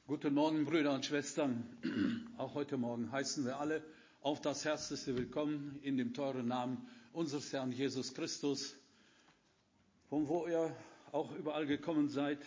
Guten Morgen, Brüder und Schwestern. Auch heute Morgen heißen wir alle auf das herzlichste Willkommen in dem teuren Namen unseres Herrn Jesus Christus. Von wo ihr auch überall gekommen seid.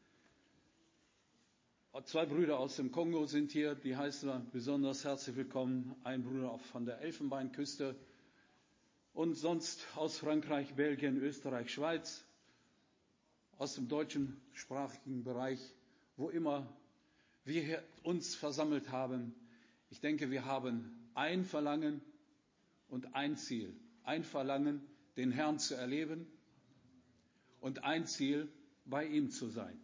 2 Brüder aus dem Kongo sind hier, die heißen wir besonders herzlich willkommen. Ein Bruder auch von der Elfenbeinküste und sonst aus Frankreich, Belgien, Österreich, Schweiz, aus dem deutschen sprachigen Bereich, wo immer wir uns versammelt haben. Ich denke, wir haben ein Verlangen und ein Ziel. Ein Verlangen, den Herrn zu erleben und ein Ziel, bei ihm zu sein.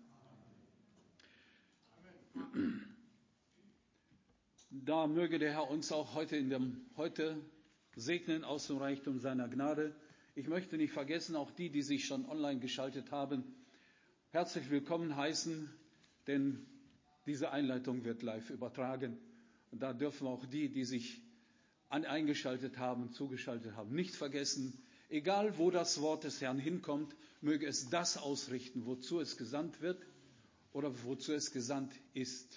Da möge der Herr uns auch heute segnen aus dem Reichtum seiner Gnade. Ich möchte nicht vergessen, auch die sich schon online geschaltet haben, herzlich willkommen heißen, denn diese Einleitung wird live übertragen. Und da dürfen auch die sich eingeschaltet haben, zugeschaltet haben, nicht vergessen, egal wo das Wort des Herrn hinkommt, möge es das ausrichten, wozu es gesandt wird oder wozu es gesandt ist.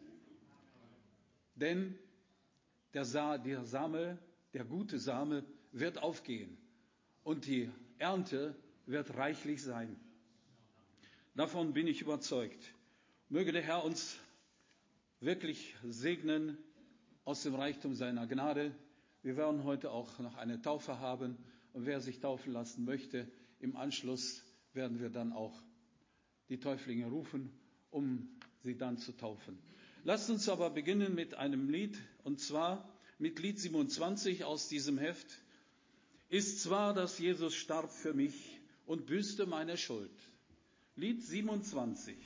Denn der gute Same wird aufgehen und die Ernte wird reichlich sein. Davon bin ich überzeugt. Möge der Herr uns wirklich segnen aus dem Reichtum seiner Gnade. Wir werden heute auch noch eine Taufe haben und wer sich taufen lassen möchte, im Anschluss werden wir dann auch die Täuflinge rufen, um sie dann zu taufen. Lasst uns aber beginnen mit einem Lied, und zwar mit Lied 27 aus diesem Heft. Ist zwar, dass Jesus starb für mich und büßte meine Schuld. Lied 27.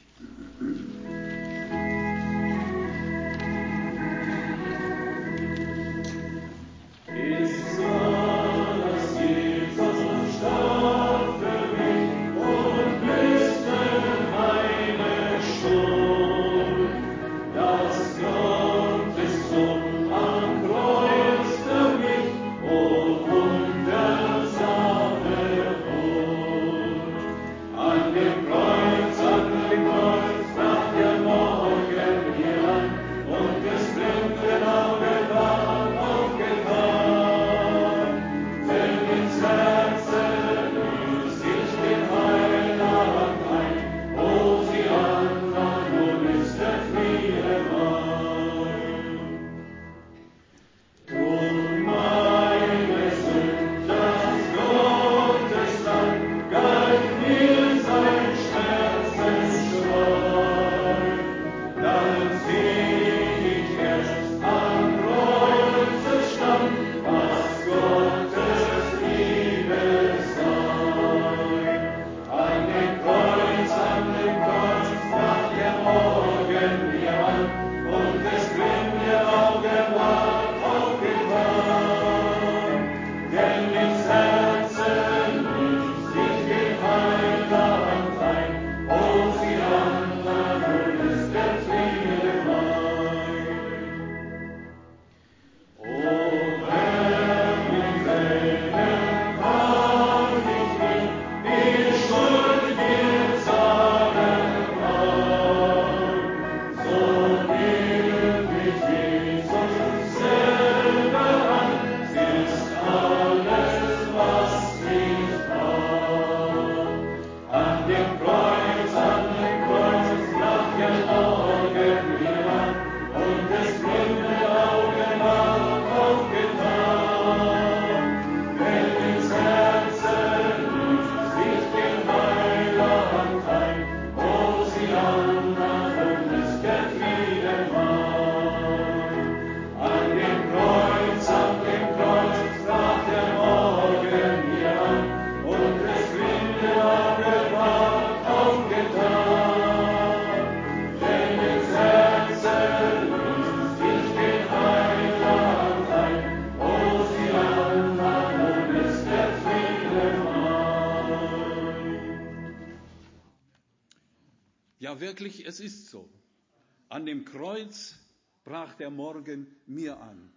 Ja, wirklich, es ist so. An dem Kreuz brach der Morgen mir an.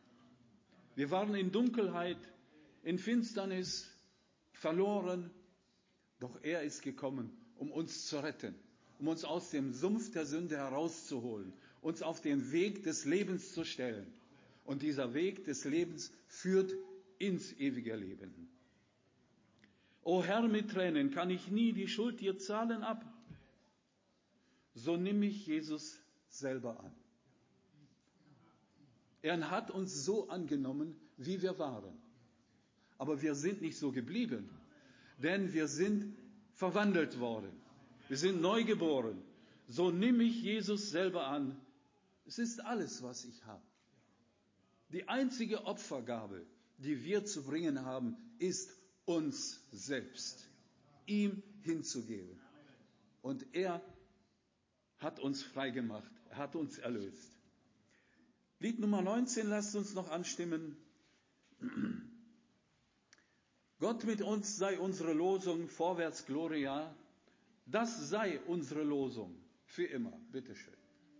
Wir waren in Dunkelheit, in Finsternis, verloren, doch er ist gekommen, um uns zu retten, um uns aus dem Sumpf der Sünde herauszuholen, uns auf den Weg des Lebens zu stellen. Und dieser Weg des Lebens führt ins ewige Leben. O Herr, mit Tränen kann ich nie die Schuld dir zahlen ab. So nimm mich, Jesus, selber an. Er hat uns so angenommen, wie wir waren. Aber wir sind nicht so geblieben, denn wir sind verwandelt worden. Wir sind neu geboren. So nimm mich, Jesus, selber an. Es ist alles, was ich habe. Die einzige Opfergabe, die wir zu bringen haben, ist uns selbst, ihm hinzugeben. Und er hat uns frei gemacht, er hat uns erlöst. Lied Nummer 19, lasst uns noch anstimmen. Gott mit uns sei unsere Losung, vorwärts Gloria. Das sei unsere Losung für immer. Bitteschön.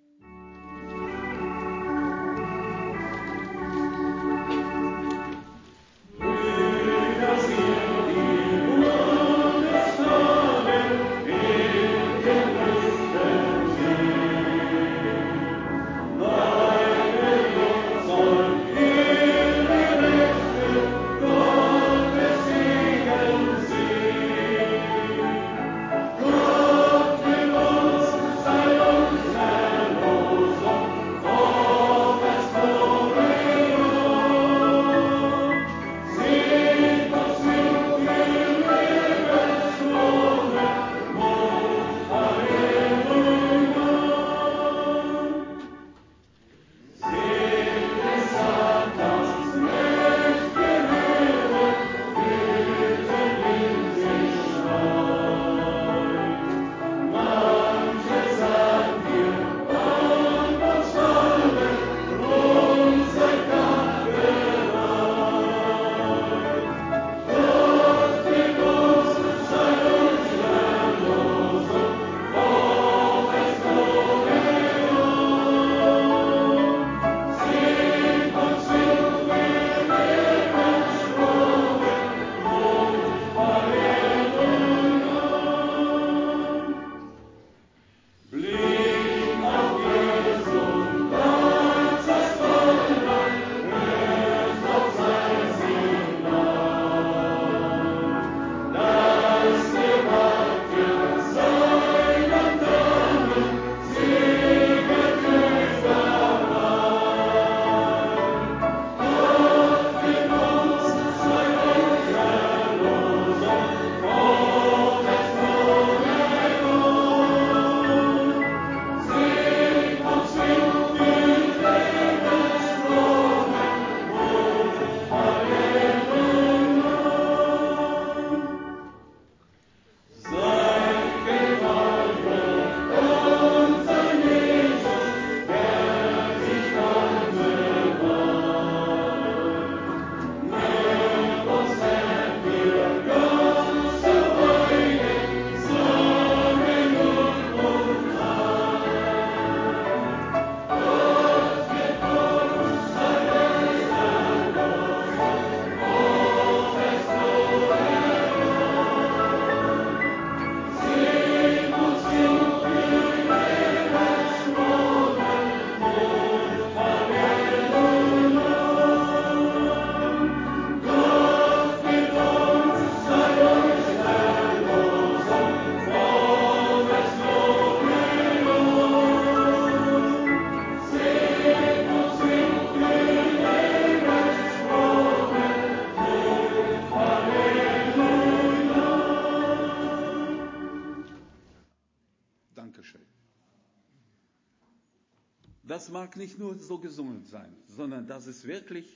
Das mag nicht nur so gesungen sein, sondern dass es wirklich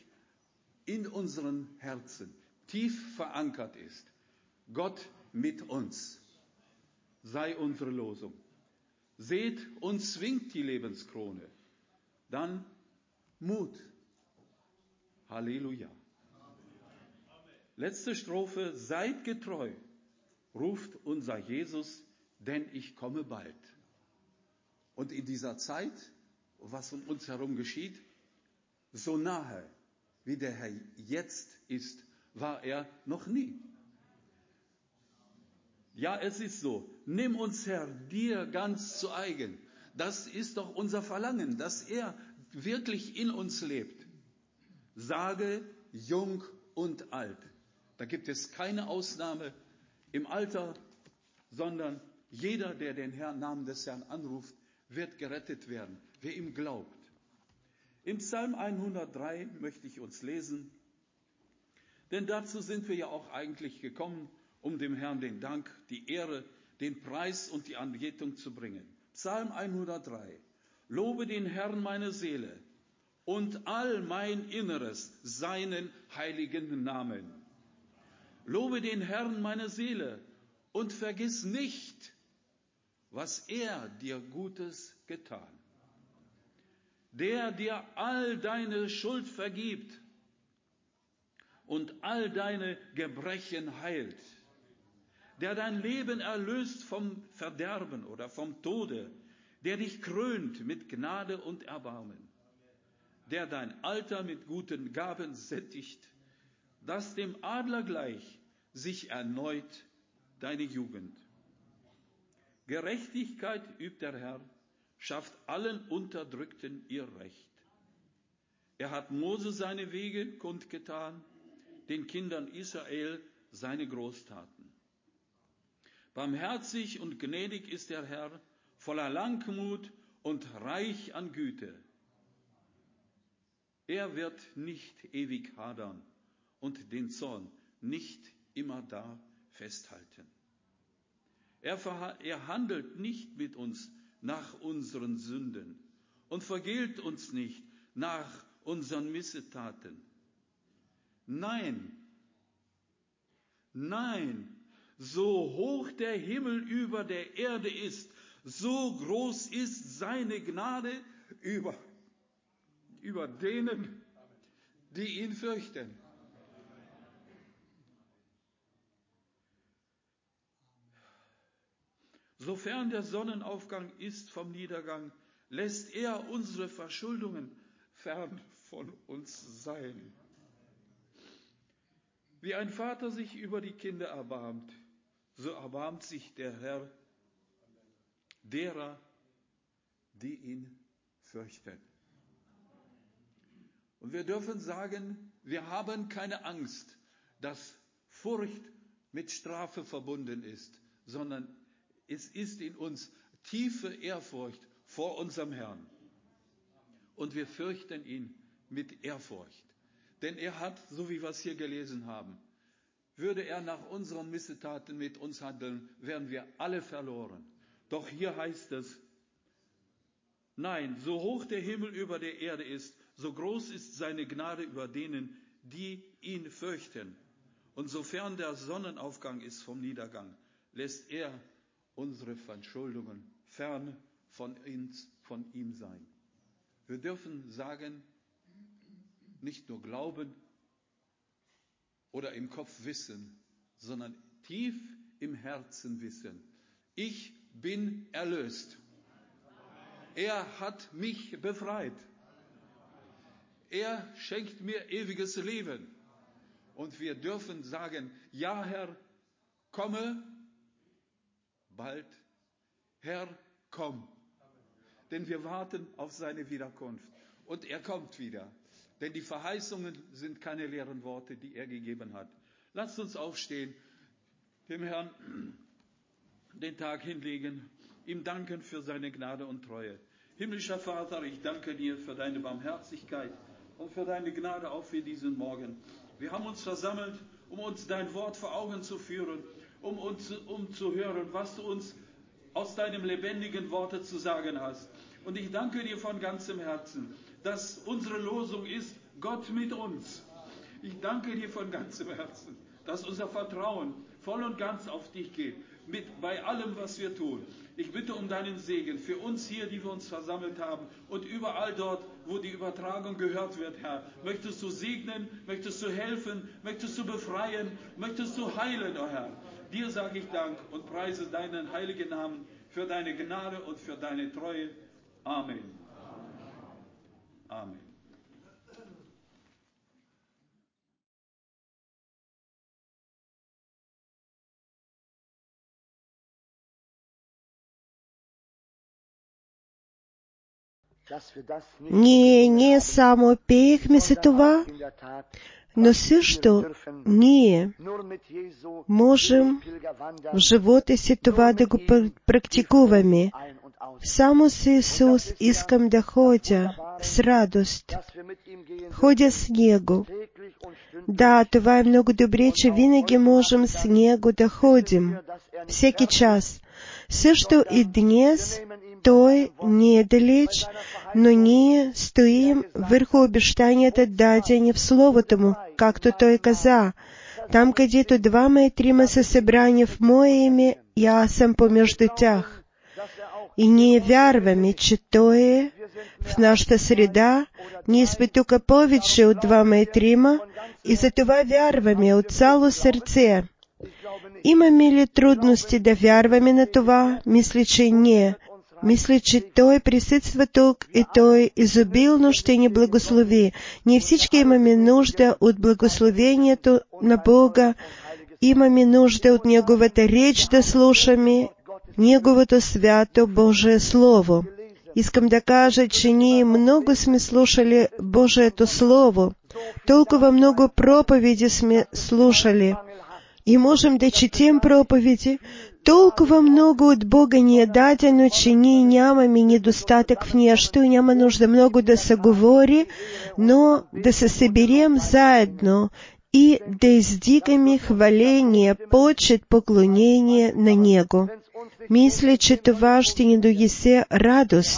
in unseren Herzen tief verankert ist. Gott mit uns sei unsere Losung. Seht, uns zwingt die Lebenskrone. Dann Mut. Halleluja. Letzte Strophe, seid getreu, ruft unser Jesus, denn ich komme bald. Und in dieser Zeit, was um uns herum geschieht, so nahe, wie der Herr jetzt ist, war er noch nie. Ja, es ist so, Nimm uns, Herr, dir ganz zu eigen. Das ist doch unser Verlangen, dass er wirklich in uns lebt. Sage, jung und alt. Da gibt es keine Ausnahme im Alter, sondern jeder, der den Namen des Herrn anruft, wird gerettet werden, wer ihm glaubt. Im Psalm 103 möchte ich uns lesen, denn dazu sind wir ja auch eigentlich gekommen, um dem Herrn den Dank, die Ehre, den Preis und die Anbetung zu bringen. Psalm 103. Lobe den Herrn meine Seele und all mein Inneres seinen heiligen Namen. Lobe den Herrn meine Seele und vergiss nicht, was er dir Gutes getan. Der dir all deine Schuld vergibt und all deine Gebrechen heilt, der dein Leben erlöst vom Verderben oder vom Tode, der dich krönt mit Gnade und Erbarmen, der dein Alter mit guten Gaben sättigt, dass dem Adler gleich sich erneut deine Jugend. Gerechtigkeit übt der Herr, schafft allen Unterdrückten ihr Recht. Er hat Mose seine Wege kundgetan, den Kindern Israel seine Großtaten. Barmherzig und gnädig ist der Herr, voller Langmut und reich an Güte. Er wird nicht ewig hadern und den Zorn nicht immerdar festhalten. Er handelt nicht mit uns nach unseren Sünden und vergilt uns nicht nach unseren Missetaten. Nein, nein, so hoch der Himmel über der Erde ist, so groß ist seine Gnade über denen, die ihn fürchten. Sofern der Sonnenaufgang ist vom Niedergang, lässt er unsere Verschuldungen fern von uns sein. Wie ein Vater sich über die Kinder erbarmt, so erbarmt sich der Herr derer, die ihn fürchten. Und wir dürfen sagen, wir haben keine Angst, dass Furcht mit Strafe verbunden ist, sondern es ist in uns tiefe Ehrfurcht vor unserem Herrn. Und wir fürchten ihn mit Ehrfurcht. Denn er hat, so wie wir es hier gelesen haben, würde er nach unseren Missetaten mit uns handeln, wären wir alle verloren. Doch hier heißt es, nein, so hoch der Himmel über der Erde ist, so groß ist seine Gnade über denen, die ihn fürchten. Und sofern der Sonnenaufgang ist vom Niedergang, lässt er unsere Verschuldungen fern von ihm sein. Wir dürfen sagen, nicht nur glauben oder im Kopf wissen, sondern tief im Herzen wissen. Ich bin erlöst. Er hat mich befreit. Er schenkt mir ewiges Leben. Und wir dürfen sagen, ja Herr, komme bald. Herr, komm. Denn wir warten auf seine Wiederkunft. Und er kommt wieder. Denn die Verheißungen sind keine leeren Worte, die er gegeben hat. Lasst uns aufstehen, dem Herrn den Tag hinlegen, ihm danken für seine Gnade und Treue. Himmlischer Vater, ich danke dir für deine Barmherzigkeit und für deine Gnade auch für diesen Morgen. Wir haben uns versammelt, um uns dein Wort vor Augen zu führen, um zu hören, was du uns aus deinem lebendigen Worte zu sagen hast. Und ich danke dir von ganzem Herzen, dass unsere Losung ist, Gott mit uns. Ich danke dir von ganzem Herzen, dass unser Vertrauen voll und ganz auf dich geht, bei allem, was wir tun. Ich bitte um deinen Segen für uns hier, die wir uns versammelt haben und überall dort, wo die Übertragung gehört wird, Herr. Möchtest du segnen, möchtest du helfen, möchtest du befreien, möchtest du heilen, oh Herr. Dir sage ich Dank und preise deinen heiligen Namen für deine Gnade und für deine Treue. Amen. Amen. Ние не само приехме за това, но също ние можем в живота си това да го практикуваме. Само с Исус искам да ходя с радост. Ходя с Него. Да, това е много добре, че винаги можем с Него да ходим. Всеки час. Също и днес Той не е далеч, но ние стоим върху обещанията, дадени в Словото Му, както Той каза. Там, където 2 и 3 са събрани в Мое име, и аз съм помежду тях. И ние вярваме, че Той е в нашата среда. Ние сме тук повече от 2 и 3, и за това вярваме от цяло сърце. Имаме ли трудности да вярваме на това? Мисля, че не. Мисля, че Той присъства тук и Той изобилно ще ни благослови. Ние всички имаме нужда от благословението на Бога. Имаме нужда от Неговата реч да слушаме, Неговото свято Божие Слово. Искам да кажа, че ние много сме слушали Божието Слово. Толкова много проповеди сме слушали. И можем да четем проповеди. Толкова много от Бога ни е дадено, че ние нямаме недостатък в нещо и няма нужда много да се говори, но да се съберем заедно и да издигаме хваление, почет, поклонение на Него. Мисля, че това ще ни донесе радост.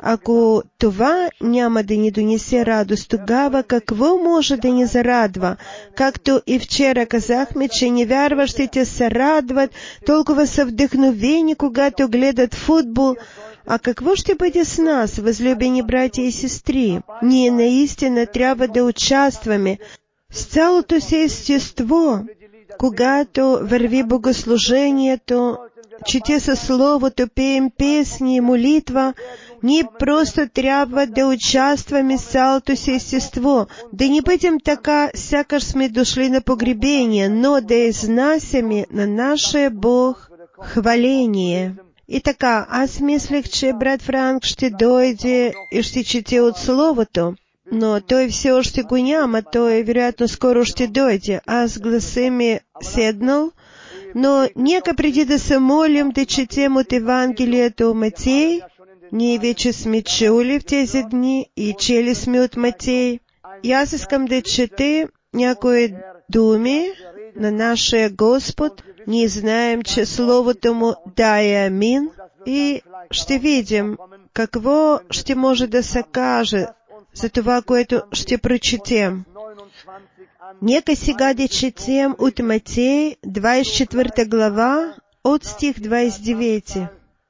Ако това няма да ни донесе радост, тогава какво може да ни зарадва? Както и вчера казахме, че невярващите се радват, толкова са вдъхновени, когато гледат футбол. А какво ще бъде с нас, възлюбени братя и сестри? Ние наистина трябва да участваме с цялото си естество, когато върви богослужението, чете със Словото, пеем песни и молитва. Ние просто трябва да участваме с цялото си естество, да не бъдем така, сякаш сме дошли на погребение, но да изнасяме на нашия Бог хваление. И така, аз мислех, че брат Франк ще дойде и ще чете от Словото, но той все още го няма, той вероятно скоро ще дойде. Аз гласа ми седнал, но нека преди да се молим да четем от Евангелието Матей. Ние вече сме чули в тези дни и чели сме от Матей. И аз искам да чете някои думи на нашия Господ. Ние знаем, че Словото Му да е амин и ще видим какво ще може да се каже за това, което ще прочетем. Нека сега да четем от Матей, 24 глава, от стих 29.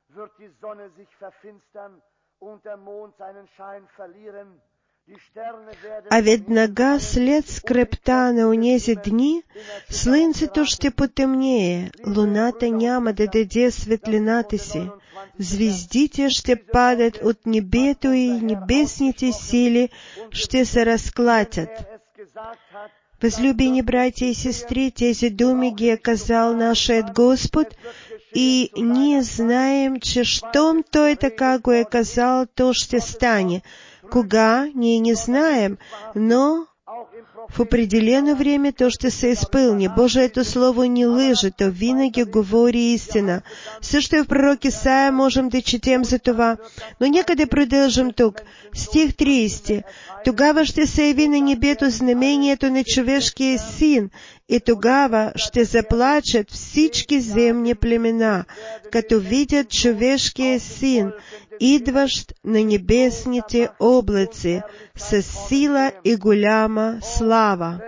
А веднага след скръбта на онези дни, слънцето ще потемнее, луната няма да даде светлината си, звездите ще падат от небето и небесните сили ще се разклатят. Възлюбени братя и сестри, тези думи ги е казал нашият Господ, и ние знаем, че щом Той така го е казал, то ще стане. Кога? Ние не знаем, но в определено време то ще се изпълни. Божието Слово не лъже, то винаги говори истина. Също и в пророк Исаия можем да четем за това. Но нека да продължим тук. Стих 30. Тогава ще се яви на небето знамението на човешкия син, и тогава ще заплачат всички земни племена, като видят човешкия син, идващ на небесните облаци, с сила и голяма слава.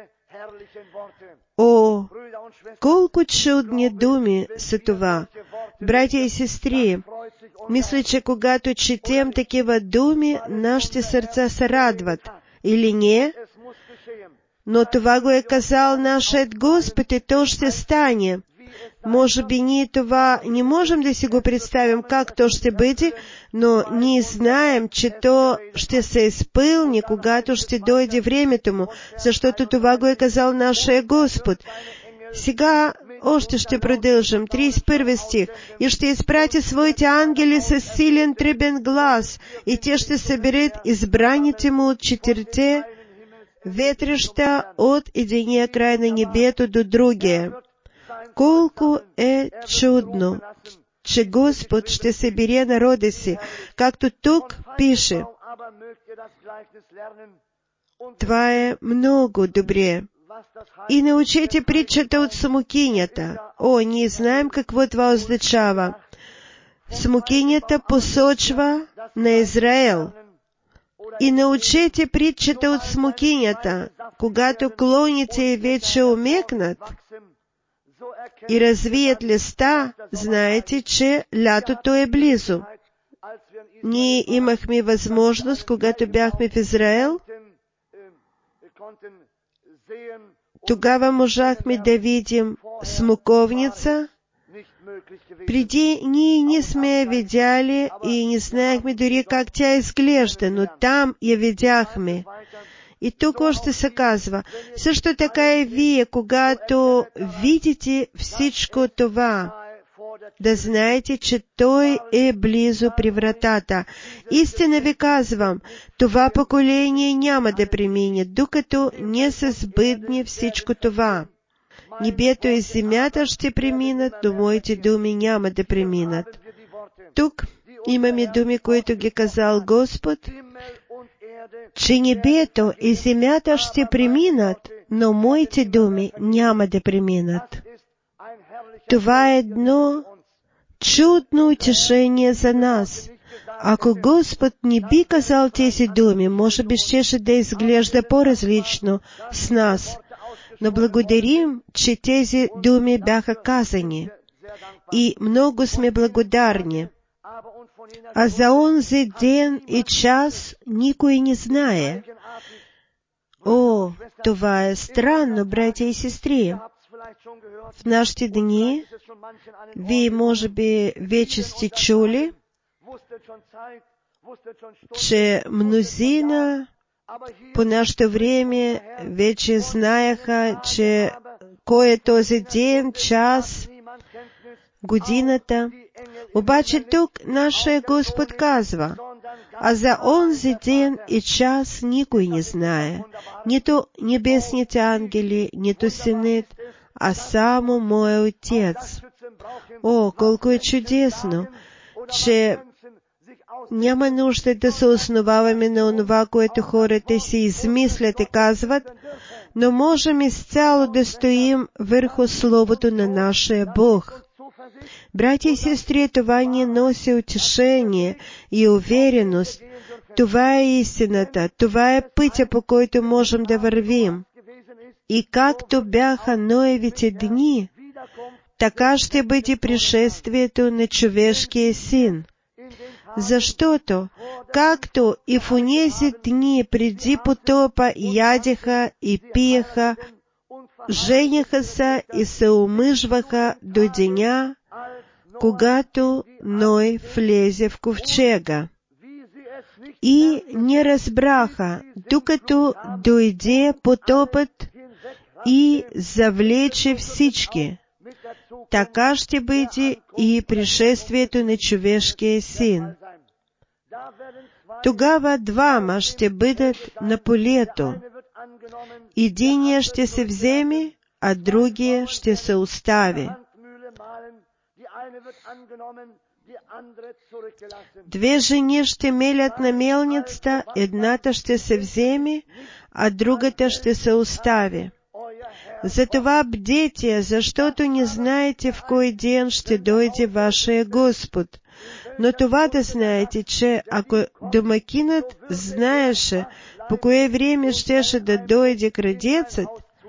О, колко чудни думи са това! Братя и сестри, мисля, че когато четем такива думи, нашите сърца се радват. Или не? Но това го е казал нашият Господ и то ще стане. Може би ние това не можем да си го представим как то ще бъде, но ние знаем, че то ще се изпълни, когато ще дойде времето му, защото това го е казал нашия Господ. Сега още ще продължим. 31 стих. И ще изпрати своите ангели с силен тръбен глас, и те ще съберат избраните му от четирите ветрища от единия край на небето до другия. Колко е чудно, че Господ ще събере народа си, както тук пише. Това е много добре. И научете притчата от смокинята. О, ние знаем какво това означава. Смокинята посочва на Израел. И научете притчата от смокинята. Когато клоните вече омекнат и развият листа, знаете, че лятото е близо. Ние имахме възможност, когато бяхме в Израел, тогава можахме да видим смоковница. Преди ние не сме я видяли и не знаехме дори как тя изглежда, но там я видяхме. И тук още се казва, също така и вие, когато видите всичко това, да знаете, че Той е близо при вратата. Истина ви казвам, това поколение няма да премине, докато не се сбъдне всичко това. Небето и земята ще преминат, но моите думи няма да преминат. Тук имаме думи, които ги казал Господ, че небето и земята ще преминат, но моите думи няма да преминат. Това е едно чудно утешение за нас. Ако Господ не би казал тези думи, може би щеше да изглежда по-различно с нас. Но благодарим, че тези думи бяха казани. И много сме благодарни. А за онзи ден и час никой не знае. О, това е странно, братя и сестри. В нашите дни, вие може би вече сте чули, че мнозина по нашето време вече знаеха, че кой е този ден, час, годината. Обаче тук нашия Господ казва, а за онзи ден и час никой не знае, нито небесните ангели, нито Синът, а само Мой Отец. О, колко е чудесно, че няма нужда да се основаваме на онова, което хората си измислят и казват, но можем изцяло да стоим върху Словото на нашия Бог. Братя и сестри, това ни носи утешение и увереност. Това е истината, това е пътя, по който можем да вървим. И както бяха Ноевите дни, така ще бъде пришествието на човешкия син. Защото, както и в онези дни преди потопа ядеха и пиеха, женяха се и се омъжваха до деня, когато Ной влезе в ковчега. И не разбраха, докато дойде потопът и завлече всички. Така ще бъде и пришествието на човешкия син. Тогава двама ще бъдат на полето. Единият ще се вземе, а другия ще се остави. Две жени ще мелят на мелницата, едната ще се вземе, а другата ще се остави. Затова бдете, защото не знаете в кой ден ще дойде вашия Господ. Но това да знаете, че ако домакинът знаеше по кое време щеше да дойде крадецът,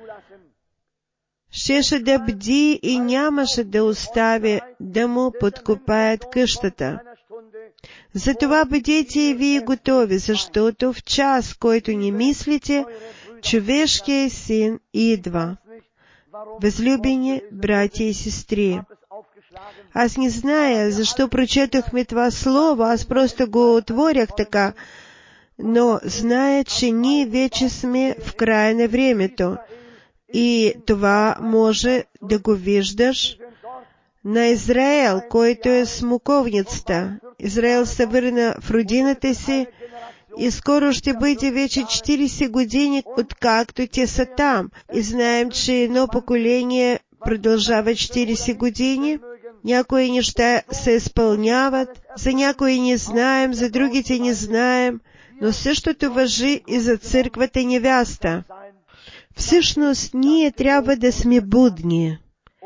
щеше да бди и нямаше да остави да му подкопаят къщата. Затова бъдете и вие готови, защото в час, който не мислите, човешкият син идва. Възлюбени братя и сестри, аз не зная защо прочетохме това слово, аз просто го отворях така, но зная, че ние вече сме в края на времето. И това може да го виждаш на Израел, който е смоковницата. Израел се върна в родината си и скоро ще бъде вече 40 години, откакто те са там. И знаем, че едно поколение продължава 40 години. Някои неща се изпълняват, за някои не знаем, за другите не знаем, но същото важи и за църквата невяста. Всъщност, ние трябва да сме будни.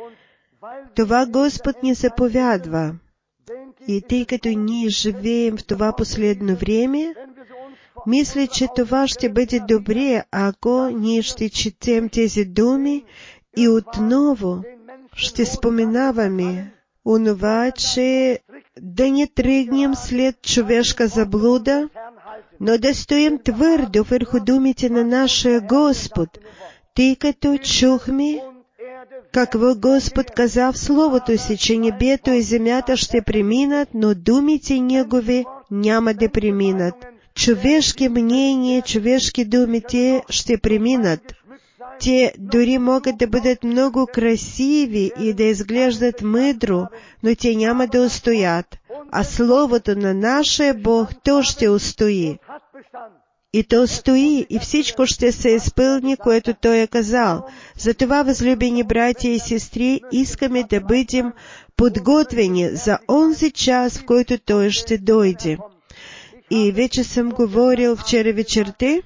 Това Господ ни заповядва. И тъй като ние живеем в това последно време, мисля, че това ще бъде добре, ако ние ще четем тези думи и отново ще споменаваме онова, че да не тръгнем след човешка заблуда, но да стоим твърдо върху думите на нашия Господ, тъй като чухме какво Господ каза в Словото си, че небето и земята ще преминат, но думите Негови няма да преминат. Човешки мнения, човешки думи, те ще преминат. Те дори могат да бъдат много красиви и да изглеждат мъдро, но те няма да устоят. А Словото на нашия Бог, то ще устои. И то стои, и всичко ще се изпълни, което Той е казал. Затова, възлюбени братя и сестри, искаме да бъдем подготвени за онзи час, в който Той ще дойде. И вече съм говорил вчера вечерта,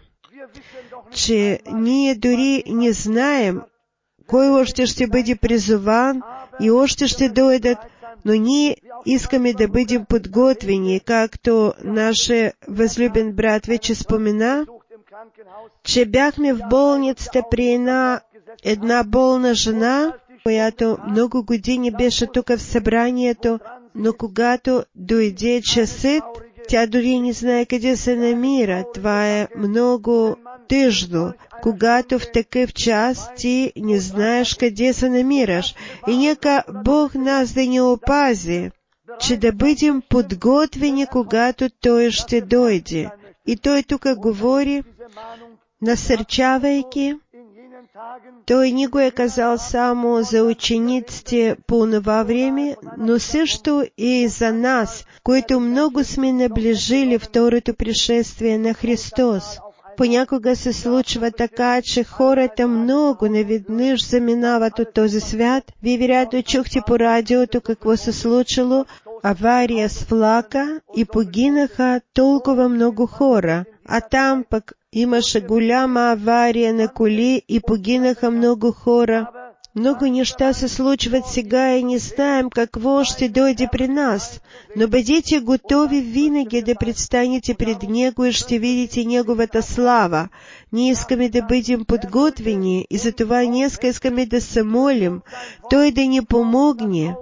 че ние дори не знаем кой още ще бъде призован и още ще дойдат, но ние искаме да бъдем подготвени, както нашия възлюбен брат вече спомена, че бяхме в болницата при една болна жена, която много години беше тук в събранието, но когато дойде часът, тя дори не знае къде се намира. Това е много тъжно, когато в такъв час ти не знаеш къде се намираш. И нека Бог нас да ни опази, че да бъдем подготвени, когато Той ще дойде. И Той тук говори, насърчавайки. Той не го е казал само за учениците по това време, но също и за нас, които много сме наближили второто пришествие на Христос. Понякога се случва така, че хората много наведнъж заминават от този свят. Вие вероятно чухте по радиото какво се случило, авария с влака и погинаха толкова много хора. А там пък имаше голяма авария на коли и погинаха много хора. Много неща се случват сега и не знаем какво ще дойде при нас, но бъдете готови винаги да предстанете пред Него и ще видите Неговата слава. Ние искаме да бъдем подготвени и затова днес искаме да се молим, Той да ни помогне,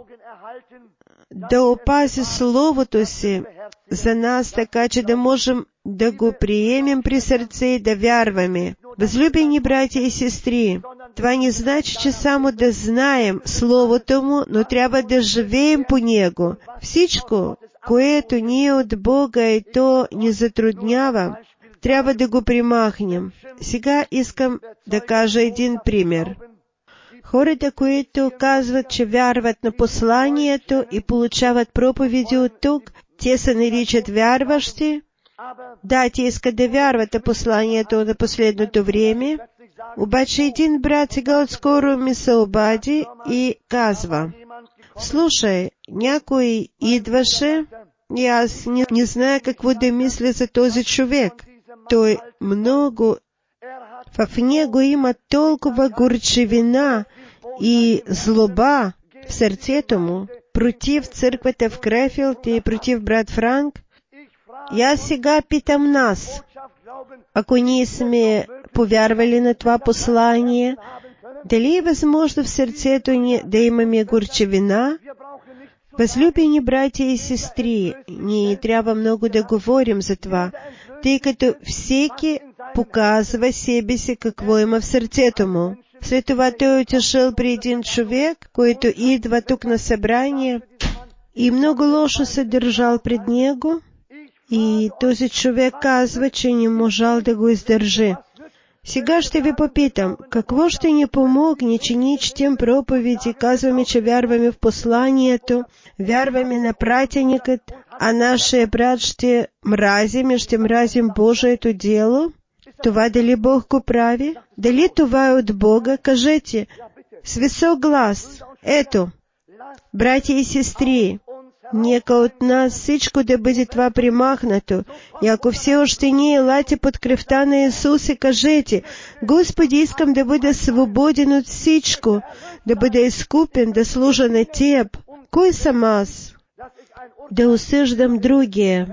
да опази Словото си за нас, така че да можем да го приемем при сърце и да вярваме. Възлюбени братя и сестри, това не значи, че само да знаем Словото Му, но трябва да живеем по Него. Всичко, което ни е от Бога и то ни затруднява, трябва да го примахнем. Сега искам да кажа един пример. Хората, които казват, че вярват на посланието и получават проповеди от тук, те се наричат вярващи. Да, те искат да вярват на посланието на последното време. Обаче един брат сега отскоро ми се обади и казва: слушай, някой идваше и аз не зная какво да мисля за този човек. Той много... В него има толкова горчевина и злоба в сърцето му против църквата в Крефилд и против брат Франк. И аз сега питам нас, ако ние сме повярвали на това послание, дали е възможно в сърцето ни да имаме горчевина? Възлюбени братя и сестри, ние трябва много да говорим за това, тъй като всеки показва себе си какво има в сърцето му. След това той отишъл при един човек, който идва тук на събрание и много лошо се държал пред него, и този човек казва, че не можал да го издържи. Сега ще ви попитам, какво ще ни помогне чинить тем проповеди, казваме, че вярваме в посланието, вярваме на пратеникът, а нашия брат ще мразим Божието дело? Това дали Бог го прави? Дали това е от Бога? Кажете с висок глас. Ето, братя и сестри, нека от нас всичко да бъде това примахнато. И ако все още не елате под кръвта на Исус и кажете: Господи, искам да бъда свободен от всичко, да бъда изкупен, да служа на Теб. Кой съм аз? Да осъждам другия.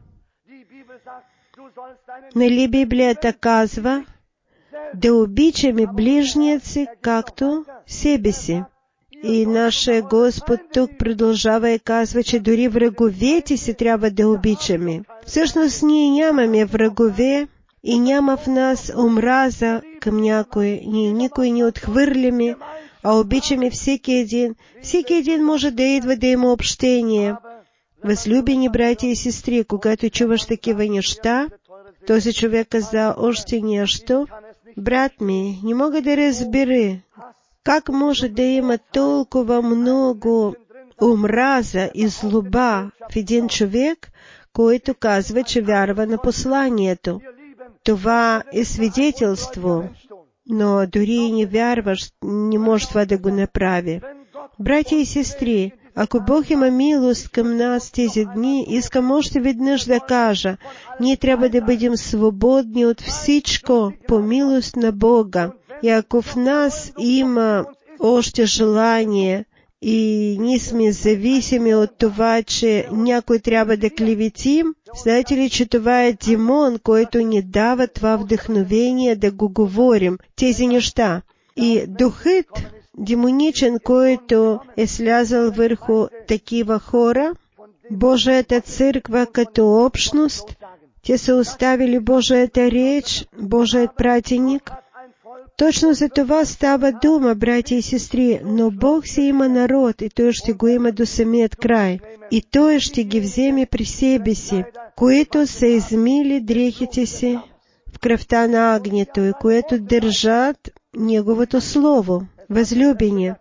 Нали Библията казва да обичаме ближният си, както себе си. И нашия Господ тук продължава и казва, че дори враговете си трябва да обичаме. Всъщност ние нямаме врагове и няма в нас омраза към някой. Ние никой не отхвърляме, а обичаме всеки един. Всеки един може да идва да има общение. Възлюбени братя и сестри, когато чуваш такива неща, този човек каза още нещо: брат ми, не мога да разбера, как може да има толкова много омраза и злоба в един човек, който казва, че вярва на посланието. Това е свидетелство, но дори и не вярваш, не може това да го направи. Братя и сестри, ако Бог има милост към нас тези дни, искам още веднъж да кажа, ние трябва да бъдем свободни от всичко по милост на Бога. И ако в нас има още желание и ние сме зависими от това, че някой трябва да клеветим, знаете ли, че това е демон, който ни дава това вдъхновение да го говорим, тези неща. И духът демоничен, който е слязал върху такива хора, Божията църква като общност, те са оставили Божията реч, Божият пратеник. Точно за това става дума, братя и сестри, но Бог си има народ и Той ще го има до самият край. И Той ще ги вземе при себе си, които са измили дрехите си в кръвта на агнето и които държат Неговото Слово. Възлюбени,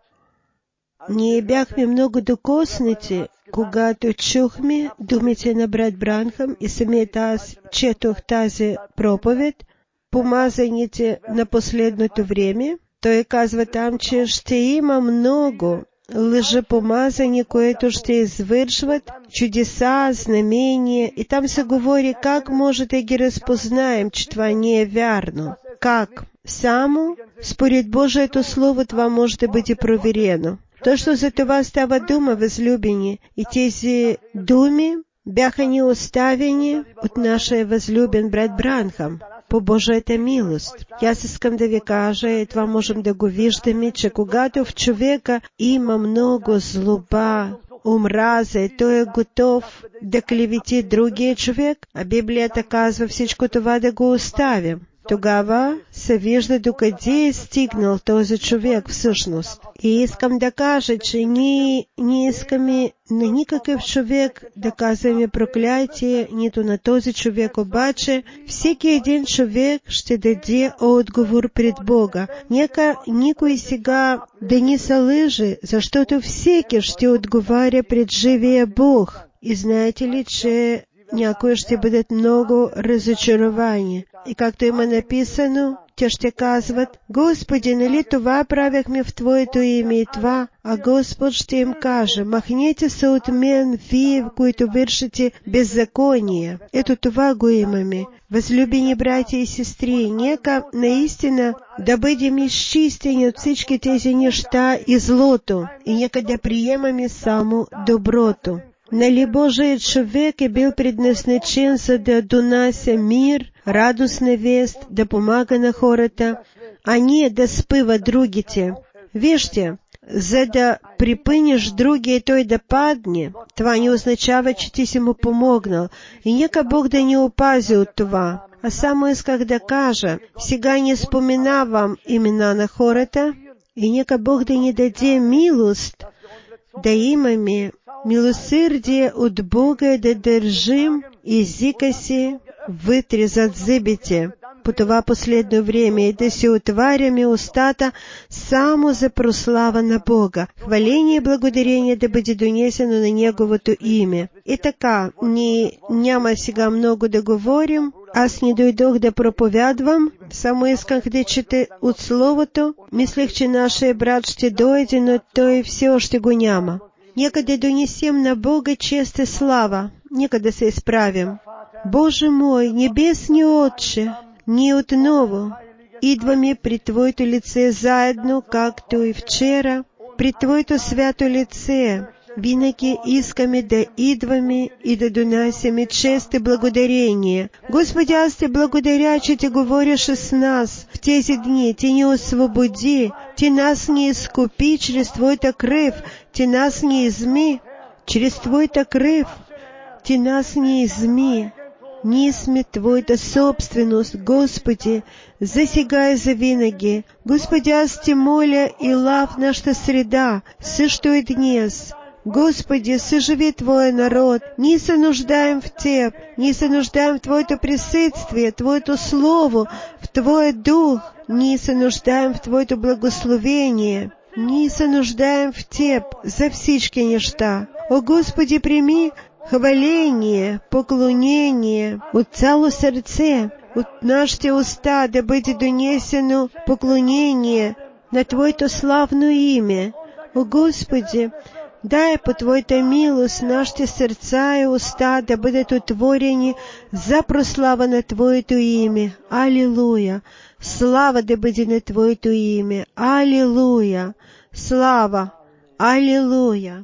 ние бяхме много докоснати, когато чухме думите на брат Бранхам и самият аз четох тази проповед, помазаните на последното време. Той казва там, че ще има много лъжепомазани, които ще извършват чудеса, знамения, и там се говори как може да ги разпознаем, че това не е вярно. Как? Само според Божието Слово това може да бъде проверено. Точно за това става дума, възлюбени, и тези думи бяха ни оставени от нашия възлюбен брат Бранхам по Божията милост. Аз искам да ви кажа, и това можем да го виждаме, че когато в човека има много злоба, омраза, и той е готов да клевети другия човек, а Библията казва всичко това да го оставим. Тогава се вижда докъде е стигнал този човек всъщност. И искам да кажа, че ние не искаме на никакъв човек да казваме проклятие, нито на този човек, обаче всеки един човек ще даде отговор пред Бога. Нека никой сега да не се лъже, защото всеки ще отговаря пред живия Бог. И знаете ли, че някои ще бъдат много разочаровани. И както има написано, те ще казват: Господи, нали това правихме в Твоето име и това? А Господ ще им каже: махнете се от мен, вие, които вършите беззаконие. Ето това го имаме. Възлюбени братя и сестри, нека наистина да бъдем изчистени от всички тези неща и злото, и нека да приемаме само доброто. Нали Божият човек е бил предназначен за да донася мир, радостна вест, да помага на хората, а не да спъва другите. Вижте, за да припънеш другия и той да падне, това не означава, че ти си му помогнал. И нека Бог да ни опази от това. А само исках да кажа, сега не споменавам имена на хората, и нека Бог да ни даде милост, да имаме милосърдие от Бога, да държим езика си вътре зад зъбите. по това последно време и да се отваряме устата само за прослава на Бога. Хваление и благодарение да бъде донесено на Неговото име. И така, няма сега много да говорим. Аз не дойдох да проповядвам, само исках да чета от Словото. Мислех, че нашия брат ще дойде, но той все още го няма. Нека да донесем на Бога чест и слава. Нека да се изправим. Боже мой, небесни Отче, ние отново идваме при Твоето лице заедно, както и вчера, при Твоето свято лице. Винаги искаме да идваме и да донасяме чест и благодарение. Господи, аз Те благодаря, че Ти говориш с нас в тези дни. Ти ни освободи, Ти нас не изкупи чрез Твоята кръв, Ти нас не изми чрез Твоята кръв, Ти нас не изми. Ние сме Твоята собственост, Господи, за сега и за винаги. Господи, аз Те моля и в нашата среда, също и днес. Господи, съживи Твоя народ. Ние се нуждаем в Теб. Ние се нуждаем в Твоето присъствие, Твоето Слово, в Твоя Дух. Ние се нуждаем в Твоето благословение. Ние се нуждаем в Теб за всички неща. О, Господи, прими хваление, поклонение от цяло сърце, от нашите уста да бъде донесено поклонение на Твоето славно име. О, Господи, дай по Твоята милост нашите сърца и уста да бъдат отворени за прослава на Твоето име. Алилуя! Слава да бъде на Твоето име. Алилуя! Слава! Алилуя!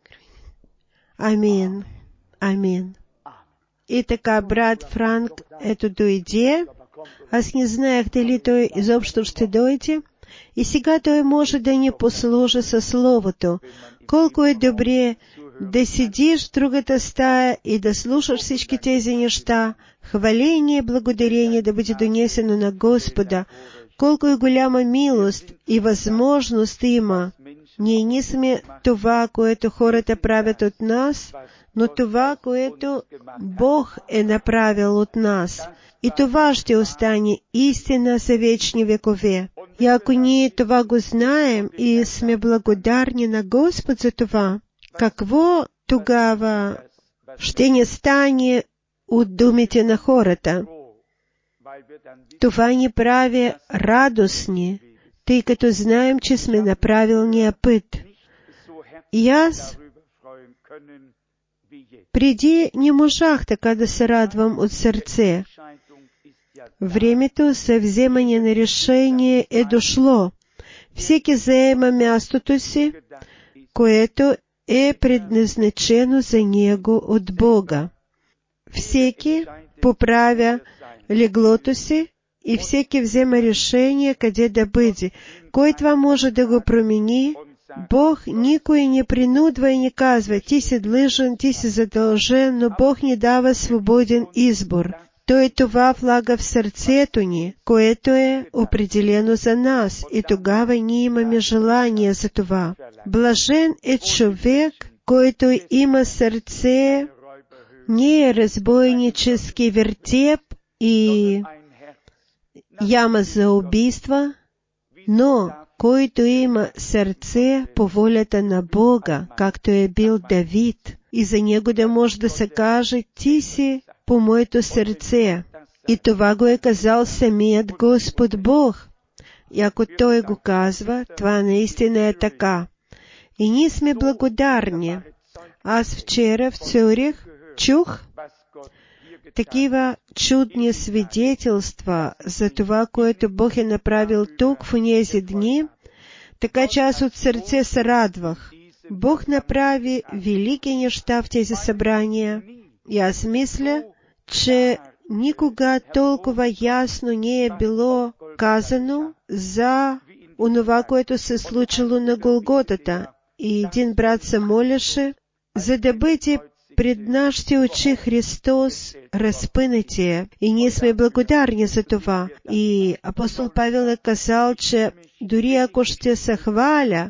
Амин. Амин. И така, брат Франк, ето дойде. Аз не знаех дали той изобщо ще дойде. И сега той може да ни послужи със Словото. Колко е добре да седиш в другата стая и да слушаш всички тези неща. Хваление и благодарение да бъде донесено на Господа. Колко е голяма милост и възможност има. Ние не сме това, което хората правят от нас, но това, което Бог е направил от нас. И това ще остане истина за вечни векове. И ако ние това го знаем и сме благодарни на Господ за това, какво тогава ще ни стане от думите на хората? Това ни прави радостни, тъй като знаем, че сме на правилния път. И аз преди не можах така да се радвам от сърце. Времето за вземане на решение е дошло. Всеки заема мястото си, което е предназначено за него от Бога. Всеки поправя леглото си и всеки взема решение къде да бъде. Кой това може да го промени? Бог никой не принудва и не казва, ти си длъжен, ти си задължен, но Бог ни дава свободен избор. Той това влага в сърцето ни, което е определено за нас, и тогава ние имаме желание за това. Блажен е човек, който има сърце не разбойнически вертеп и яма за убийства, но който има сърце по волята на Бога, както е бил Давид, и за него да може да се каже, ти си по моето сърце. И това го е казал самият Господ Бог. И ако Той го казва, това наистина е така. И ние сме благодарни. Аз вчера в Цюрих чух такива чудни свидетелства за това, което Бог е направил тук в онези дни, така че аз от сърце се радвах. Бог направи велики неща в тези събрания и аз мисля, че никога толкова ясно не е било казано за онова, което се случило на Голготата. И един брат се молеше, за да бъде пред нашите очи Христос разпънатия. И ние сме благодарни за това. И апостол Павел е казал, че дори ако ще се хваля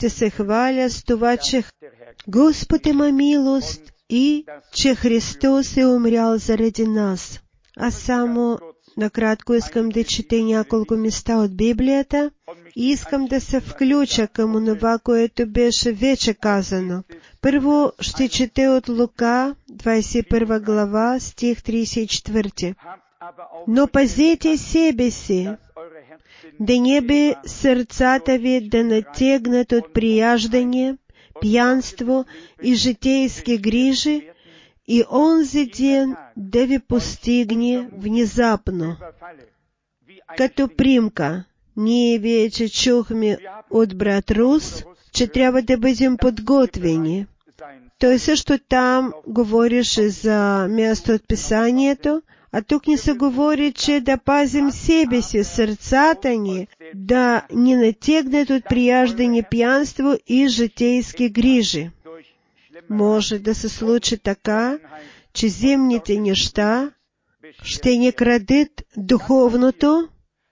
с това, че Господ има милост и че Христос е умрял заради нас. Аз само накратко искам да чета няколко места от Библията и искам да се включа към онова, което беше вече казано. Първо ще чета от Лука, 21 глава, стих 34. Но пазете себе си, да не би сърцата ви да натегнат от прияждане, пьянство и житейски грижи, и онзи ден да ви постигне внезапно. Като примка, ние вече чухме от брат Рус, че трябва да бъдем подготвени. Той също там говореше за място от Писанието, а тук ни се говори, че да пазим себе си, сърцата ни, да не натегнат от прияждане, пьянство и житейски грижи. Може да се случи така, че земните неща ще ни крадат духовното,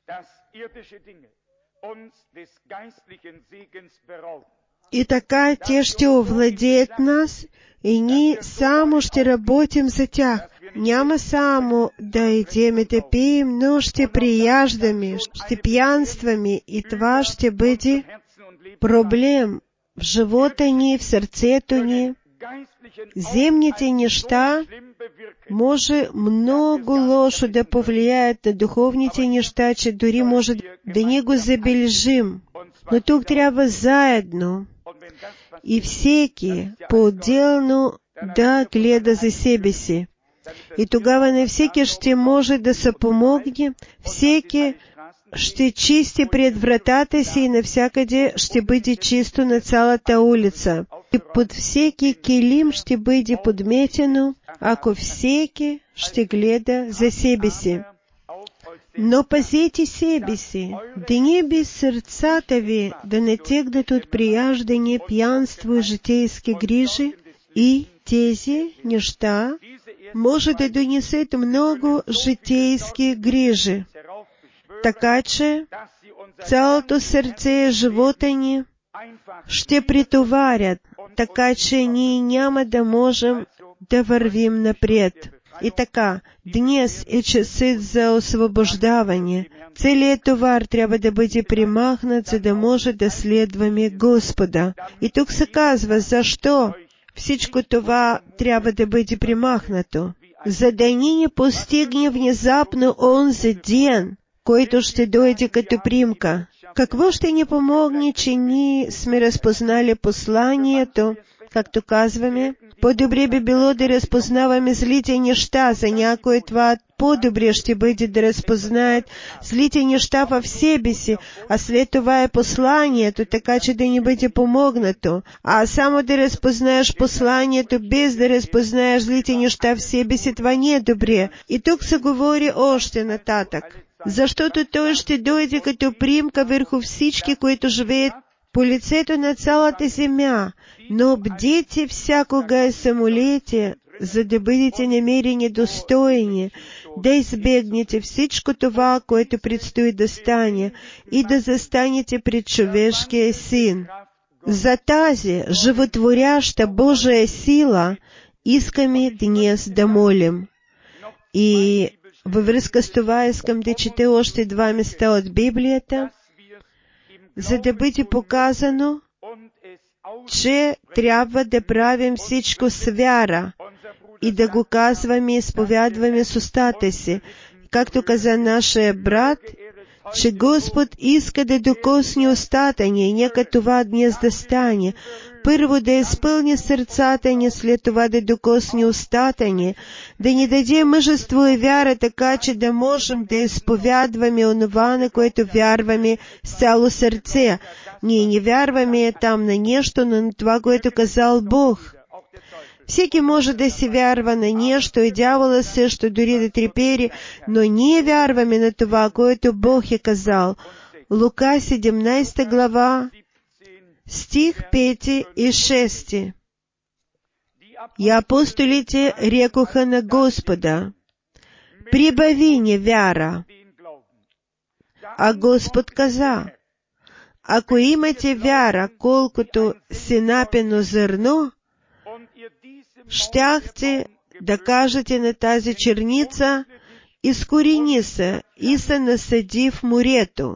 и така те ще овладеят нас, и ние само ще работим за тях. Няма само да идем и да пием, но ще прияждаме, ще пьянстваме, и това ще бъде проблем в живота ни, в сърцето ни. Земните неща може много лошо да повлияят на духовните неща, че дори може да не го забележим. Но тук трябва заедно и всеки по-отделно да гледа за себе си. И тогава на всеки ще може да се помогне, всеки ще чисти пред вратата си и навсякъде ще бъде чисто на цялата улица. И под всеки килим ще бъде подметено, ако всеки ще гледа за себе си. Но пазете себе си, да не би сърцата ви да натегнат от прияждане, пьянство и житейски грижи, и тези неща може да донесат много житейски грижи. Така че цялото сърце и живота ни ще претоварят, така че ние няма да можем да вървим напред. И така, днес е часът за освобождаване. Целият товар трябва да бъде примахнат, за да може да следваме Господа. И тук се казва, защо всичко това трябва да бъде примахнато. За да ни не постигне внезапно онзи ден, който ще дойде като примка. Какво ще ни помогне, че ние сме разпознали посланието, както казваме? По-добре би било да разпознаваме злите неща. За някой това по-добре ще бъде да разпознаят злите неща в себе си, а след това е посланието, така че да ни бъде помогнато. А само да разпознаеш посланието, без да разпознаеш злите неща в себе си, това не е добре. И тук се говори още нататък. Защото той ще дойде като примка върху всички, които живеят по лицето на цялата земя. Но бдите всякога и се молете, за да бъдете намерени достойни, да избегнете всичко това, което предстои да стане, и да застанете пред човешкия син. За тази животворяща Божия сила искаме днес да молим. И във връзка с това искам да чета още 2 места от Библията, за да бъде показано, че трябва да правим всичко с вяра и да го казваме и изповядваме с устата си. Както каза нашия брат, че Господ иска да докосне устата ни, и нека това днес да стане. Първо да изпълни сърцата ни, след това да докосне устата ни, да ни даде мъжество и вяра, така че да можем да изповядваме онова, на което вярваме с цяло сърце. Ние не вярваме там на нещо, но на това, което казал Бог. Всеки може да си вярва на нещо, и дявола също, дори да трепери, но ние вярваме на това, което Бог е казал. Лука 17 глава, стих 5 и 6. И апостолите рекоха на Господа: прибави ни вяра. А Господ каза: ако имате вяра, колкото синапено зърно, щяхте да кажете на тази черница: изкорени се и се насади в морето,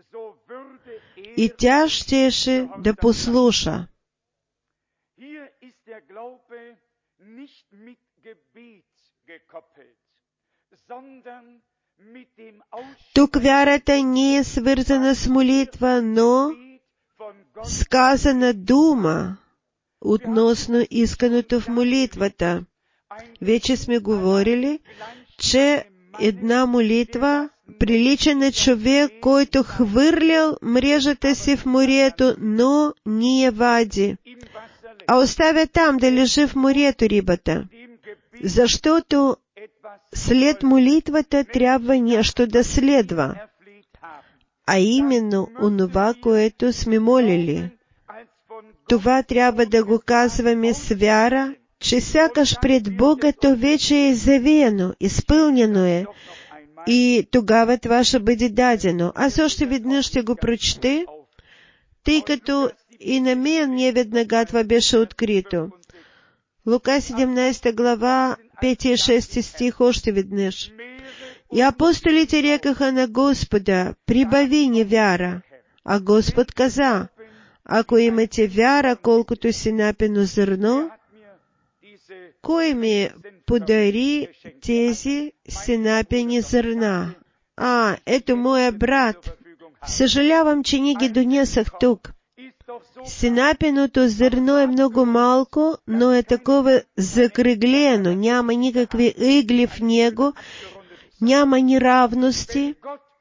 и тя щеше да послуша. Тук вярата не е свързана с молитва, но с казана дума относно исканото в молитвата. Вече сме говорили, че една молитва прилича на човек, който хвърлял мрежата си в морето, но не я вади, а оставя там да лежи в морето рибата. Защото след молитвата трябва нещо да следва, а именно онова, което сме молили. Това трябва да го казваме с вяра, че сякаш пред Бога то вече е завеяно, изпълнено е, и тогава това ще бъде дадено. Аз още веднъж ще го прочета, тъй като и на мен не веднага това беше открито. Лука 17 глава, 5 и 6 стих още веднъж. И апостолите рекаха на Господа: прибави ни вяра. А Господ каза: ако имате вяра, колкото синапено зърно, кой ми подари тези синапени зърна? Ето моя брат. Съжалявам, че не ги донесах тук. Синапеното зърно е много малко, но е такова закръглено, няма никакви игли в него, няма неравности.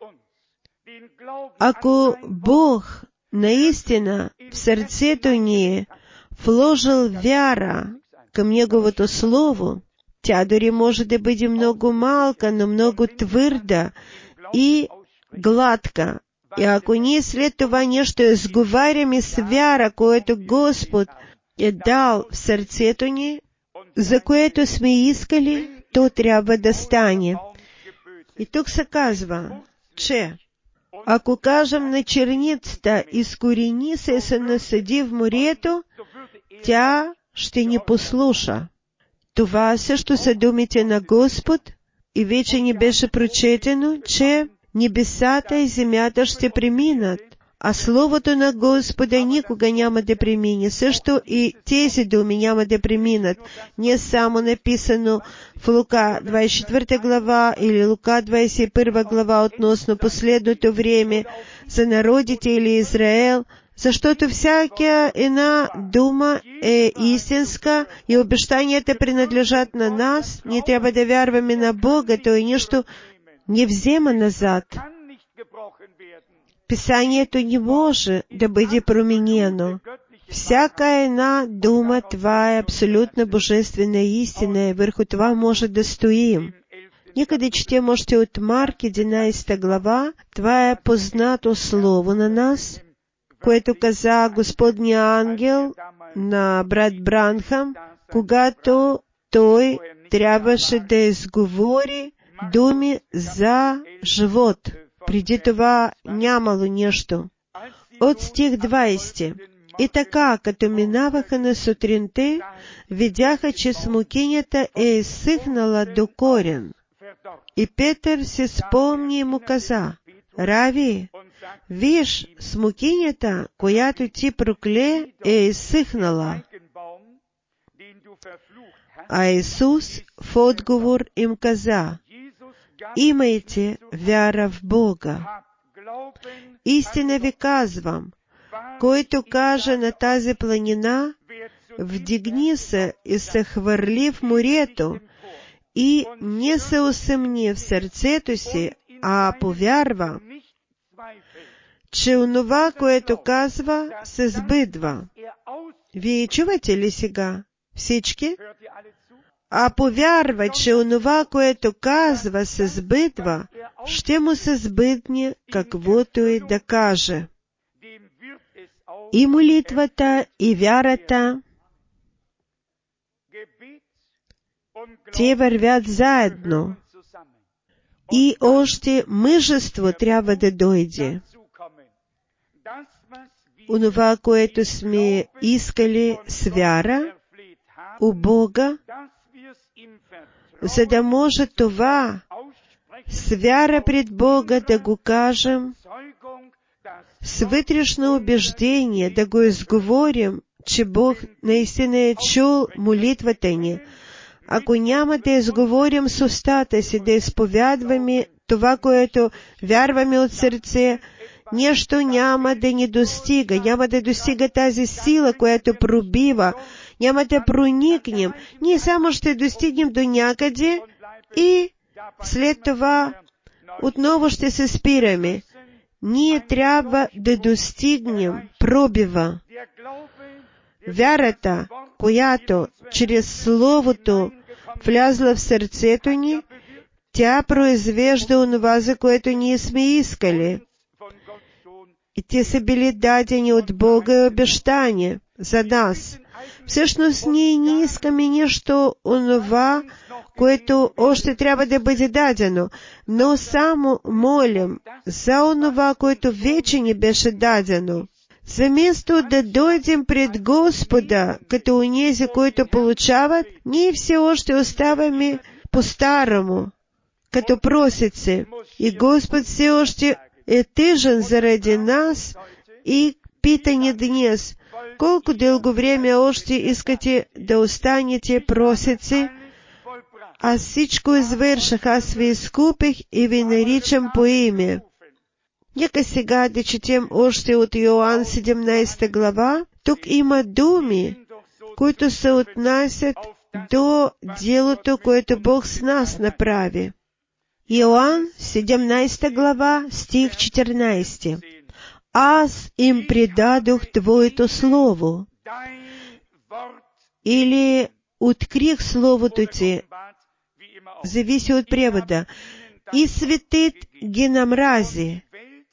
Ако Бог наистина в сърцето ни е вложил вяра към Неговото Слово, тя дори може да бъде много малка, но много твърда и гладка. И ако ние след това нещо изговаряме с вяра, което Господ е дал в сърцето ни, за което сме искали, то трябва да стане. И тук се казва, че ако кажем на черницата: изкорени се и се насади в морето, тя ще ни послуша. Това също са думите на Господ, и вече ни беше прочетено, че небесата и земята ще преминат, а Словото на Господа никога няма да премине. Също и тези думи няма да преминат. Не само написано в Лука 24 глава или Лука 21 глава относно последното време за народите или Израел, защото всяка една дума е истинска и обещанията принадлежат на нас. Ние трябва да вярваме на Бога, той нищо не взема назад. Писанието не може да бъде променено. Всяка една дума, това е абсолютно божествена истина и върху това може да стоим. Нека да четем още от Марк 11 глава. Това е познато слово на нас, което каза Господния ангел на брат Бранхам, когато той трябваше да изговори думи за живот. Преди това нямало нещо. От стих 20. И така, като минаваха на сутринта, видяха, че смокинята е изсъхнала до корен. И Петър се спомни и му каза: Рави, виж, смокинята, която ти прокле, е изсъхнала. А Исус в отговор им каза: имайте вяра в Бога. Истина ви казвам, който каже на тази планина: вдигни се и се хвърли в морето, и не се усъмни в сърцето си, а повярва, че онова, което казва, се сбъдва. Вие чувате ли сега? Всички? А повярва, че онова, което казва, се сбъдва, ще му се сбъдне каквото и да каже. И молитвата, и вярата, те вървят заедно. И още мъжество трябва да дойде. Онова, което сме искали с вяра у Бога, за да може това С вяра пред Бога да го кажем, с вътрешно убеждение да го изговорим, че Бог наистина е чул молитвата ни. Ако няма да изговорим с устата си, да изповядваме това, което вярваме от сърце, нещо няма да ни достига, няма да достига тази сила, която пробива, няма да проникнем. Ние само ще достигнем до някъде и след това отново ще се спираме. Ние трябва да достигнем пробива. Вярата, която чрез Словото влязла в сърцето ни, тя произвежда онова, за което ние сме искали. И те са били дадени от Бога и обещания за нас. Всъщност ние не искаме нещо онова, което още трябва да бъде дадено, но само молим за онова, което вече ни беше дадено. Заместо да дойдем пред Господа, като онези, които получават, ние все още оставаме по-старому, като просици. И Господ все още е тъжен заради нас и пита ни днес, колко дълго време още искате да останете просици? Аз всичко извърших, аз ви изкупих и ви наричам по име. Нека сега да четем още от Йоан 17 глава. Тук има думи, които се отнасят до делото, което Бог с нас направи. Йоан 17 глава, стих 14. Аз им предадох Твоето Слово, или открих Словото Ти, зависи от превода, и светът ги намрази,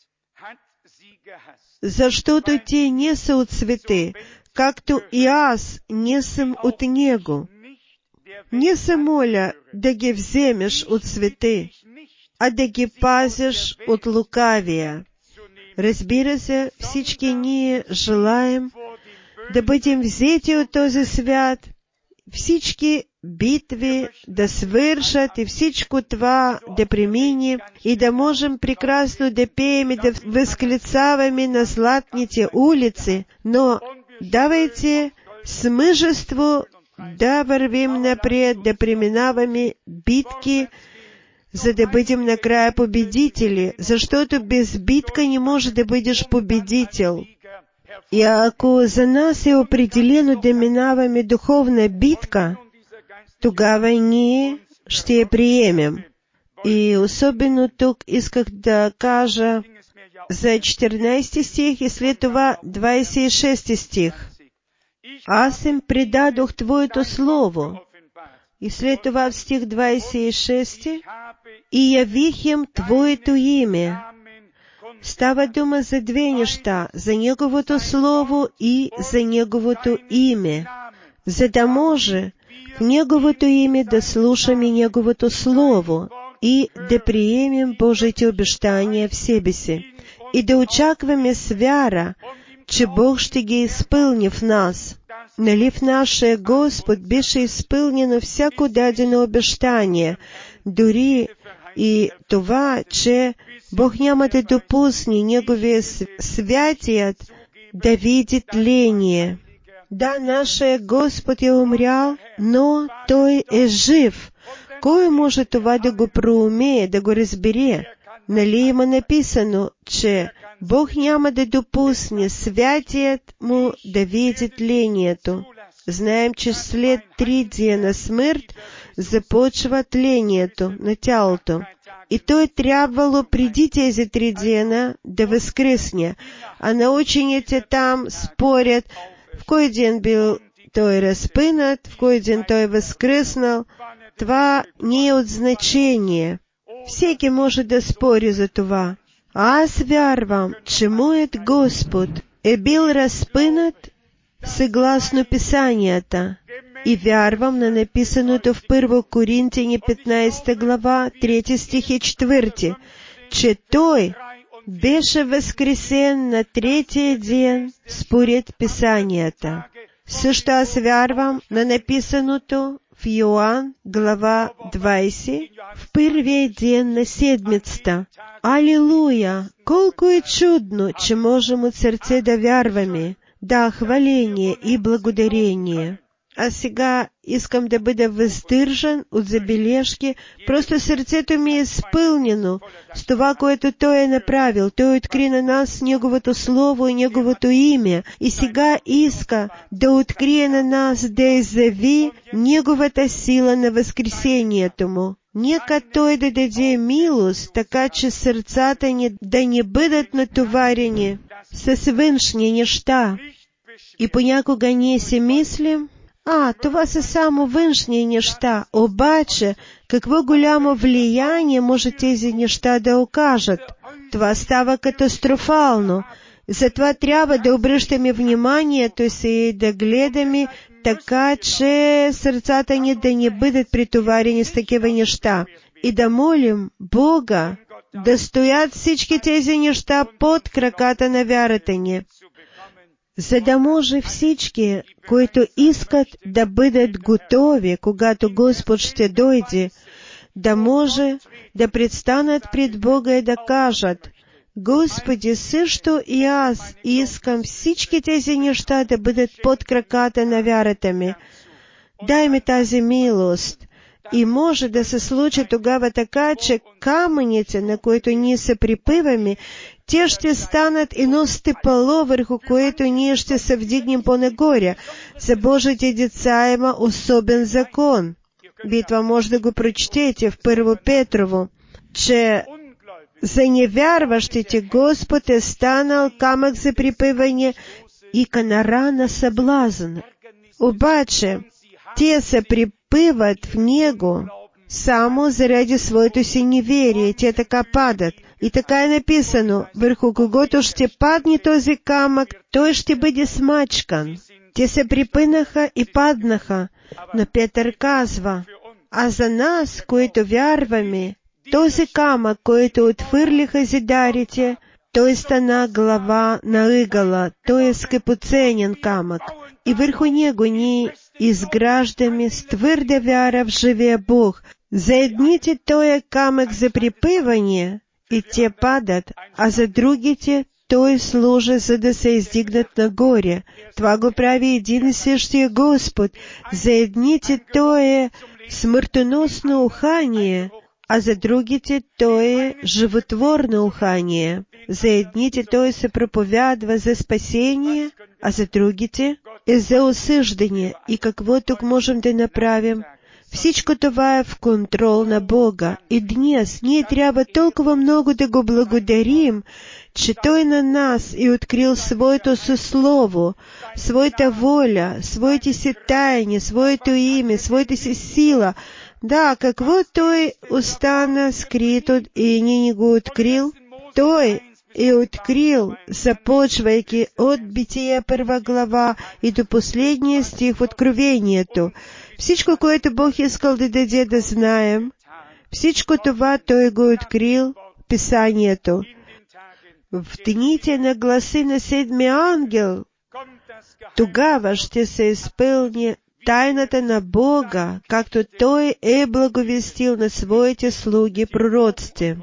защото те не са от света, както и аз не съм от него. Не се моля да ги вземеш от света, а да ги пазиш от лукавия. Разбира се, всички ние желаем да бъдем взети от този свят, всички битви да свършат и всичко това да премине и да можем прекрасно да пеем и да възклицаваме на златните улици, но давайте с мъжество да вървим напред, да преминаваме битки, за да бъдем накрая победители, защото без битка не може да бъдеш победител. И ако за нас е определено да минаваме духовна битка, тогава ние ще я приемем. И особено тук исках да кажа за 14 стих и след това 26 стих. Аз им предадох Твоето Слово. И след това в стих 26 и явих им Твоето име. Става дума за две неща, за Неговото Слово и за Неговото име, за да може в Неговото име да слушаме Неговото Слово и да приемем Божите обещания в себе си и да очакваме с вяра, че Бог ще ги изпълни в нас. Нали в нашия Господ беше изпълнено всяко дадено обещание, дори и това, че Бог няма да допусне Неговия святият да види тление. Да, нашия Господ е умрял, но Той е жив. Кой може това да го проумее, да го разбере? Нали има написано, че Бог няма да допусне святият му да види тлението. Знаем, че след 3 дена смърт започва тлението на тялото. И той трябвало преди тези 3 дена да възкръсне. А научените там спорят, в кой ден бил той разпънат, в кой ден той възкръснал. Това не е от значение. Всеки може да спори за това. Аз вярвам, че моят Господ е бил разпънат съгласно Писанията. И вярвам на написаното в 1 Коринтяни 15 глава, 3 стих и 4, че Той беше възкресен на 3-я ден според Писанията. Също аз вярвам на написаното в в Йоан, глава 20, в първия ден на седмицата. Алилуя! Колко е чудно, че можем от сърце да вярваме. Да, хваление и благодарение. А сега искам да бъда въздържан от забележки, просто сърцето ми е изпълнено с това, което Той е направил. Той откри на нас Неговото Слово и Неговото име и сега иска да открие на нас, да изяви Неговата сила на възкресението Му. Нека Той да даде милост, така че сърцата ни да не бъдат натоварени с външни неща. И понякога ние си мислим, това са само външни неща, обаче какво голямо влияние може тези неща да окажат. Това става катастрофално. Затова трябва да обръщаме вниманието си и да гледаме така, че сърцата ни да не бъдат претоварени с такива неща. И да молим Бога да стоят всички тези неща под краката на вярата ни, за да може всички, които искат да бъдат готови, когато Господ ще дойде, да може да предстанат пред Бога и да кажат: Господи, също и аз искам всички тези неща да бъдат под краката на вярата ми. Дай ми тази милост. И може да се случи тогава така, че камъните, на които ние се припиваме, те ще станат едно стъпало, върху което ние ще се вдигнем по-нагоре. За Божите деца има особен закон. Вие това може да го прочетете в 1 Петрово, че за невярващите Господ е станал камък за припиване и канара на съблазн. Обаче, те се припиват в Него само заради своето си неверие. Те така падат. И така е написано: върху когото ще падне този камък, той ще бъде смачкан. Те се припънаха и паднаха. Но Петър казва: а за нас, които вярваме, този камък, който отхвърлиха зидарите, той стана глава на ъгъла, той е скъпоценен камък. И върху него ние изграждаме с твърда вяра в живия Бог. За едните той е камък за припъване, и те падат, а за другите той служи, за да се издигнат нагоре. Това го прави един и същия Господ. За едните той е смъртоносно ухание, а за другите той е животворно ухание. За едните той се проповядва за спасение, а за другите е за осъждане. И какво тук можем да направим? Всичко това е в контрол на Бога. И днес ние трябва толкова много да го благодарим, че Той на нас е открил своето Слово, своята воля, своите си тайни, своето име, своята си сила. Да, какво Той остана скрито и не го открил? Той е открил, започвайки от Битие 1 глава и до последния стих в Откровението. Всичко, което Бог искал да даде да знаем, всичко това Той го открил в Писанието. В дните на гласа на седмия ангел, тогава ще се изпълни тайната на Бога, както Той е благовестил на своите слуги пророците.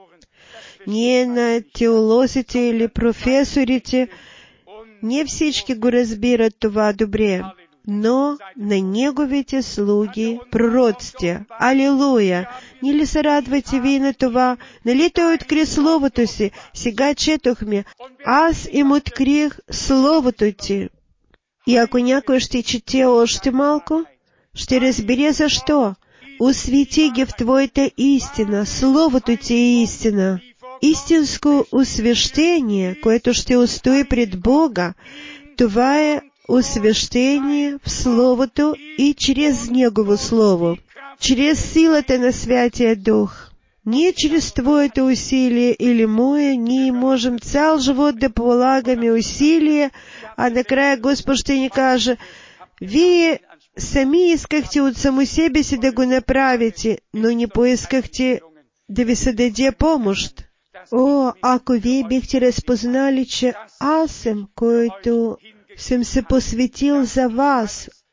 Ние на теолозите или професорите, не всички го разбират това добре, но на Неговите слуги пророците. Алилуя! Не ли се радвате вие на това? Нали Той откри Словото си? Сега четохме: аз им открих Словото ти. И ако някой ще чете още малко, ще разбере защо. Освети ги в Твоята истина, Словото ти е истина. Истинско освещение, което ще устои пред Бога, това е освещение в Словото и чрез Негово Слово, чрез силата на Святия Дух. Не чрез Твоето усилие или мое, ние можем цял живот да полагаме усилия, а накрая Господ ще ни каже: вие сами искахте от само себе си да го направите, но не поискахте да ви се даде помощ. О, ако вие бихте разпознали, че аз съм, който съм се посветил за вас,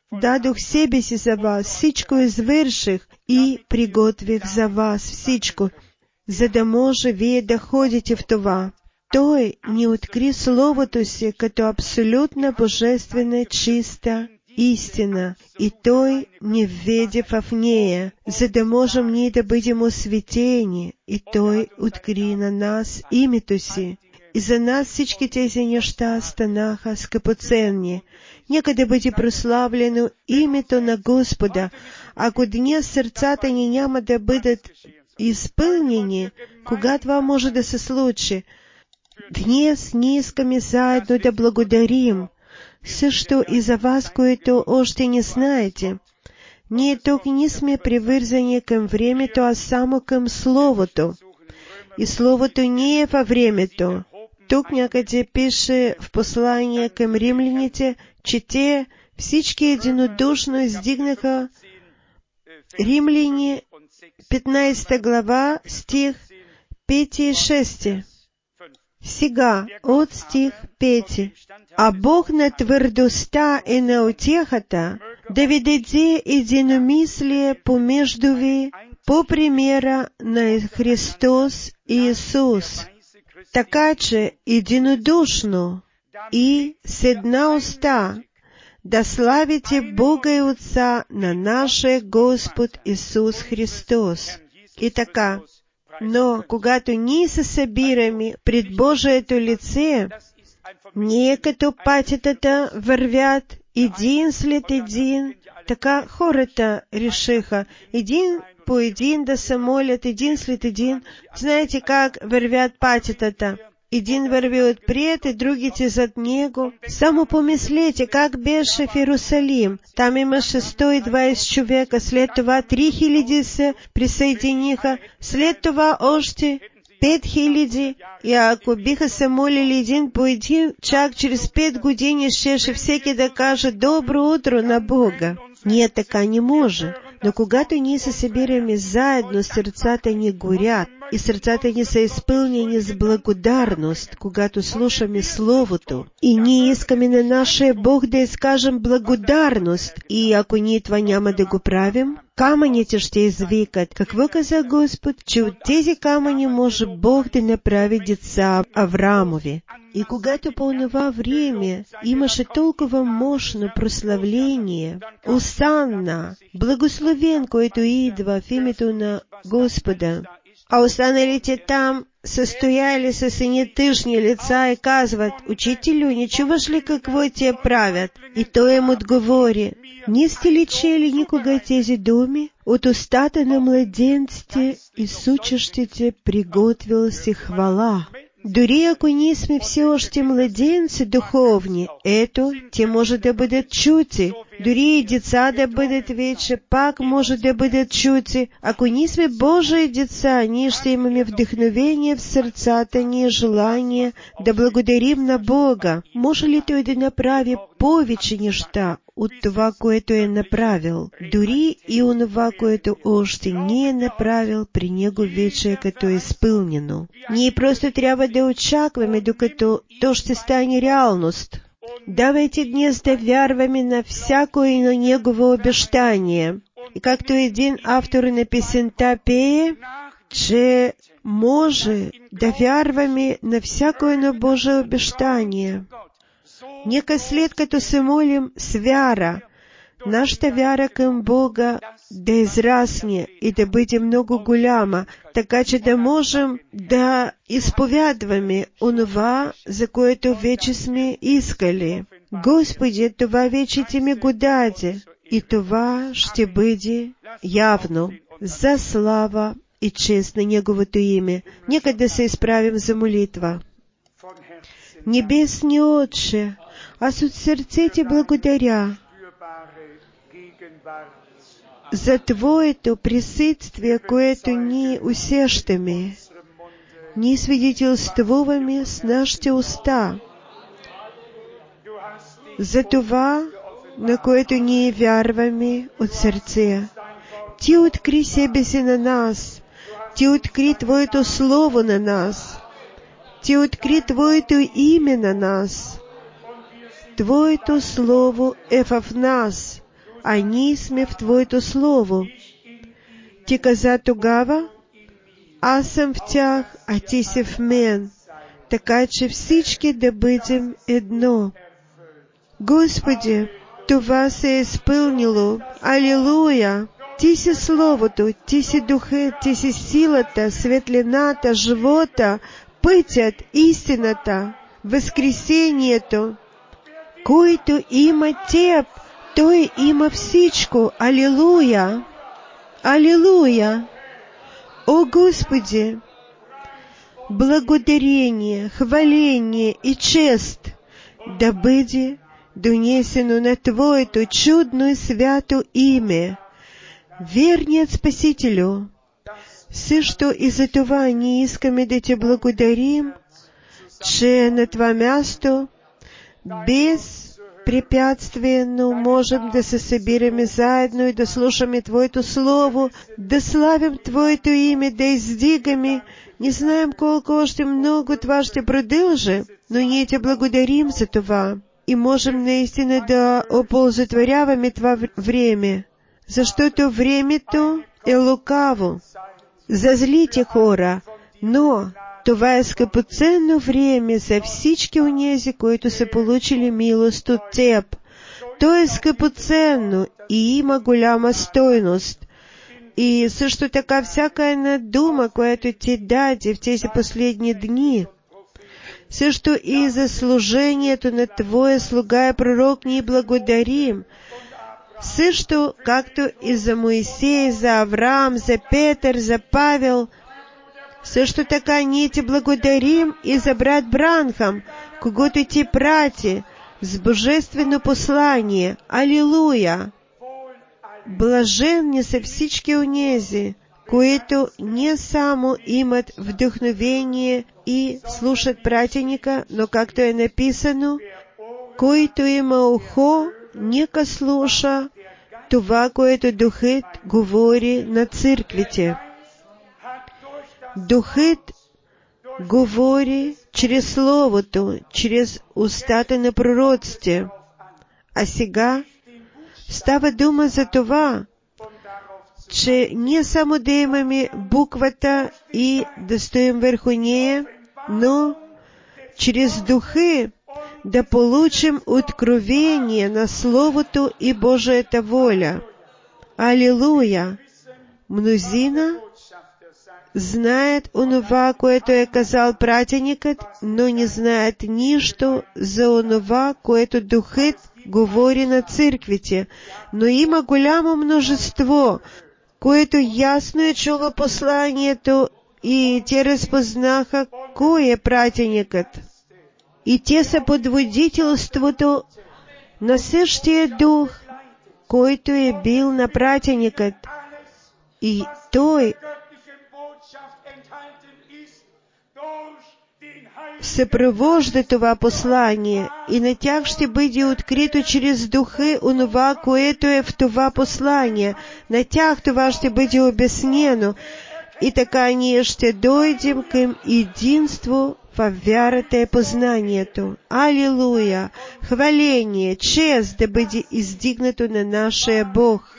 дадох себе си за вас, всичко извърших и приготвих за вас всичко, за да може вие да ходите в това. Той ни откри Словото си като абсолютно божествена, чиста истина, и Той ни введе в нея, за да можем ние да бъдем осветени, и Той откри на нас името си. И за нас всички тези неща станаха скъпоценни. Нека да бъде прославлено името на Господа. Ако днес сърцата ни няма да бъдат изпълнени, кога това може да се случи? Днес ние искаме заедно да благодарим, също и за вас, които още не знаете. Ние тук не сме привързани към времето, а само към Словото. И Словото не е във времето. Тук някъде пише в послание към римляните, че те всички единодушно издигнаха Римляни 15 глава, стих 5 и 6. Сега от стих 5. А Бог на твърдостта и на утехата да ви даде единомислие помежду ви по примера на Христос Иисус, така че единодушно и с една уста да славите Бога и Отца на нашия Господ Исус Христос. И така, но когато ние се събираме пред Божието лице, ние като патетата вървят един след един, така хората решиха един по един да се молят, един след един. Знаете как вървят патетата? Един върви отпред и другите зад него. Само помислете как беше в Иерусалим. Там имаше 120 човека, след това 3000 се присъединиха, след това още 5000, и ако биха се молили един по един, чак через 5 години щеше всеки да каже добро утро на Бога. Ние така не може. Но когато ние се събираме заедно, сърцата ни горят и сърцата ни са изпълнени с благодарност, когато слушаме Словото. И ние искаме на нашия Бог да изкажем благодарност. И ако ние това няма да го правим, камъните ще извикат. Какво каза Господ? Че от тези камъни може Бог да направи деца Авраамови. И когато по това време имаше толкова мощно прославление, Осанна, благословен, който идва в името на Господа, а останалите там са стояли с едни тъжни лица и казват: Учителю, не чуваш ли какво те правят? И той им отговори: не сте ли чели никога тези думи? От устата на младенците и сучащите приготвил си хвала. Дори ако ние сме все още младенци духовни, ето, те може да бъдат чути. Дори и деца да бъдат вече, пак може да бъдат чути. Ако ние сме Божии деца, ние ще имаме вдъхновение в сърцата ни, желание да благодарим на Бога. Може ли Той да направи повече неща от това, което е направил? Дори и онова, което още не е направил, при Него вече е като изпълнено. Ние просто трябва да очакваме, докато то ще стане реалност. Давайте днес да вярваме на всяко и на Негово обещание. И както един автор на песента пее, че може да вярваме на всяко едно Божие обещание. Нека след като се молим с вяра, нашата вяра към Бога да израсне и да бъде много голяма, така че да можем да изповядваме онова, за което вече сме искали. Господи, това вече Ти ми го даде, и това ще бъде явно за слава и чест на Неговото име. Нека да се изправим за молитва. Небесни Отче, аз от сърце Ти благодаря за Твоето присъствие, което ние усещаме. Ние свидетелствуваме с нашите уста за това, на което ние вярваме от сърце. Ти откри себе си на нас. Ти откри Твоето Слово на нас. Ти откри Твоето име на нас. Твоето Слово е в нас. они сме в Твоето Слово. Ти каза тогава, аз съм в тях, а ти си в мен, така че всички да бъдем едно. Господи, това се е изпълнило. Алилуя! Ти си Словото, Ти си Духът, Ти си силата, светлината, живота, пътят, истината, възкресението. Който има Теб, той има всичко. Алилуя! Алилуя! О Господи! Благодарение, хваление и чест да бъде донесено на Твоето чудно и свято име, верният Спасителю. Също и за това ние искаме да Ти благодарим, че на това място безпрепятствено можем да се събираме заедно и да слушаме Твоето Слово, да славим Твоето име, да издигаме. Не знаем колко още много това ще продължи, но ние Ти благодарим за това и можем наистина да оползотворяваме това време, защото времето е лукаво за злите хора, но това е скъпоценно време за всички онези, които са получили милост от Теб. То е скъпоценно и има голяма стойност. И също така всяка една дума, която Ти даде в тези последни дни, също и за служението на Твоя слуга и пророк ние благодарим. Също както и за Моисей, за Авраам, за Петър, за Павел, също така ние Ти благодарим и за брат Бранхам, когото Ти прати с божествено послание. Алилуя! Блаженни са всички онези, които не само имат вдъхновение и слушат пратеника, но както е написано, който има ухо, нека слуша това, което Духът говори на църквите. Духът говори чрез Словото, чрез устата на пророците. А сега става дума за това, че ние само да имаме буквата и да стоим върху нея, но чрез Духа да получим откровение на Словото и Божията воля. Алилуя! Мнозина знаят онова, което е казал пратеникът, но не знаят нищо за онова, което Духът говори на църквите. Но има голямо множество, което ясно е чуло посланието и те разпознаха кой е пратеникът. И те са под водителството на същия Дух, който е бил на пратеникът. И той съпровожда това послание и на тях ще бъде открито чрез Духа онова, което е в това послание. На тях това ще бъде обяснено и така ние ще дойдем към единство във вярата и познанието. Алилуя! Хваление, чест да бъде издигнато на нашия Бог.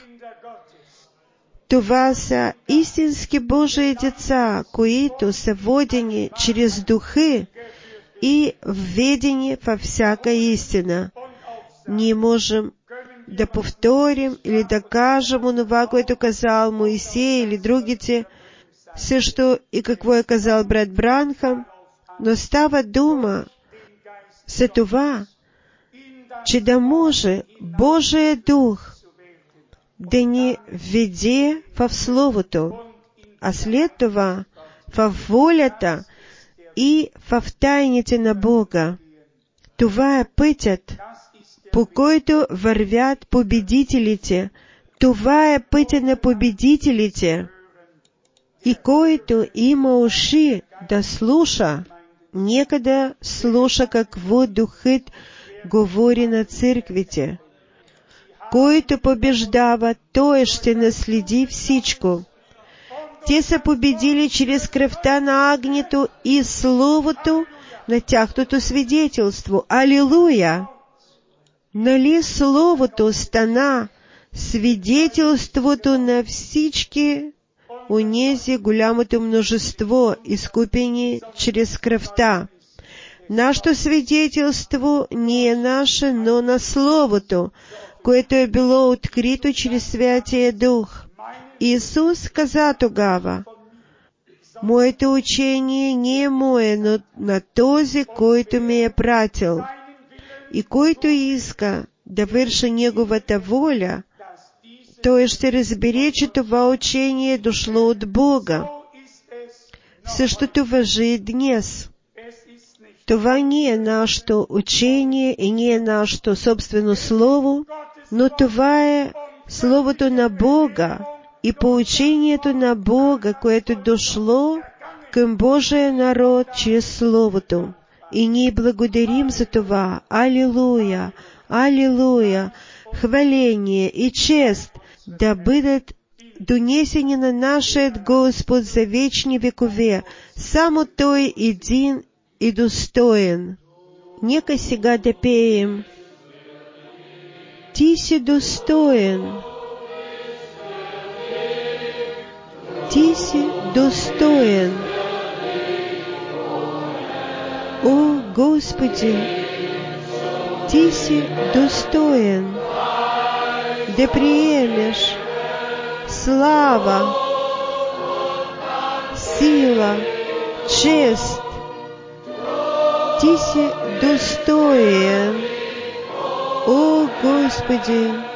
Това са истински Божии деца, които са водени чрез Духа и введени във всяка истина. Ние можем да повторим или да кажем онова, което казал Моисей или другите, също и какво е казал брат Бранхам, но става дума за това, че да може Божия Дух да ни веде в Словото, а след това в волята и в тайните на Бога. Това е пътят, по който вървят победителите. Това е пътя на победителите. И който има уши да слуша, нека да слуша какво Духът говори на църквите. Който побеждава, той ще наследи всичко. Те са победили чрез кръвта на агнето и Словото на тяхното свидетелство. Алилуя! Нали Словото стана свидетелството на всички унези голямото множество изкупени чрез кръвта. Нашето свидетелство не е наше, но на Словото, което е било открито чрез Святия Дух. Исус каза тогава: моето учение не е мое, но на този, който ме е пратил. И който иска да върши Неговата воля, той ще разбере, че това учение е дошло от Бога. Същото важи и днес. Това не е нашето учение и не е нашето собствено слово, но това е Словото на Бога и поучението на Бога, което дошло към Божия народ чрез Словото. И ние благодарим за това. Алилуя! Алилуя! Хваление и чест да бъдат донесени на нашия Господ за вечни векове. Само Той един и достоен. Нека сега да пеем: Ти си достоен. Ти си достоен. О, Господи, Ти си достоен да приемеш слава, сила, чест. Ти си достоен, о Господи.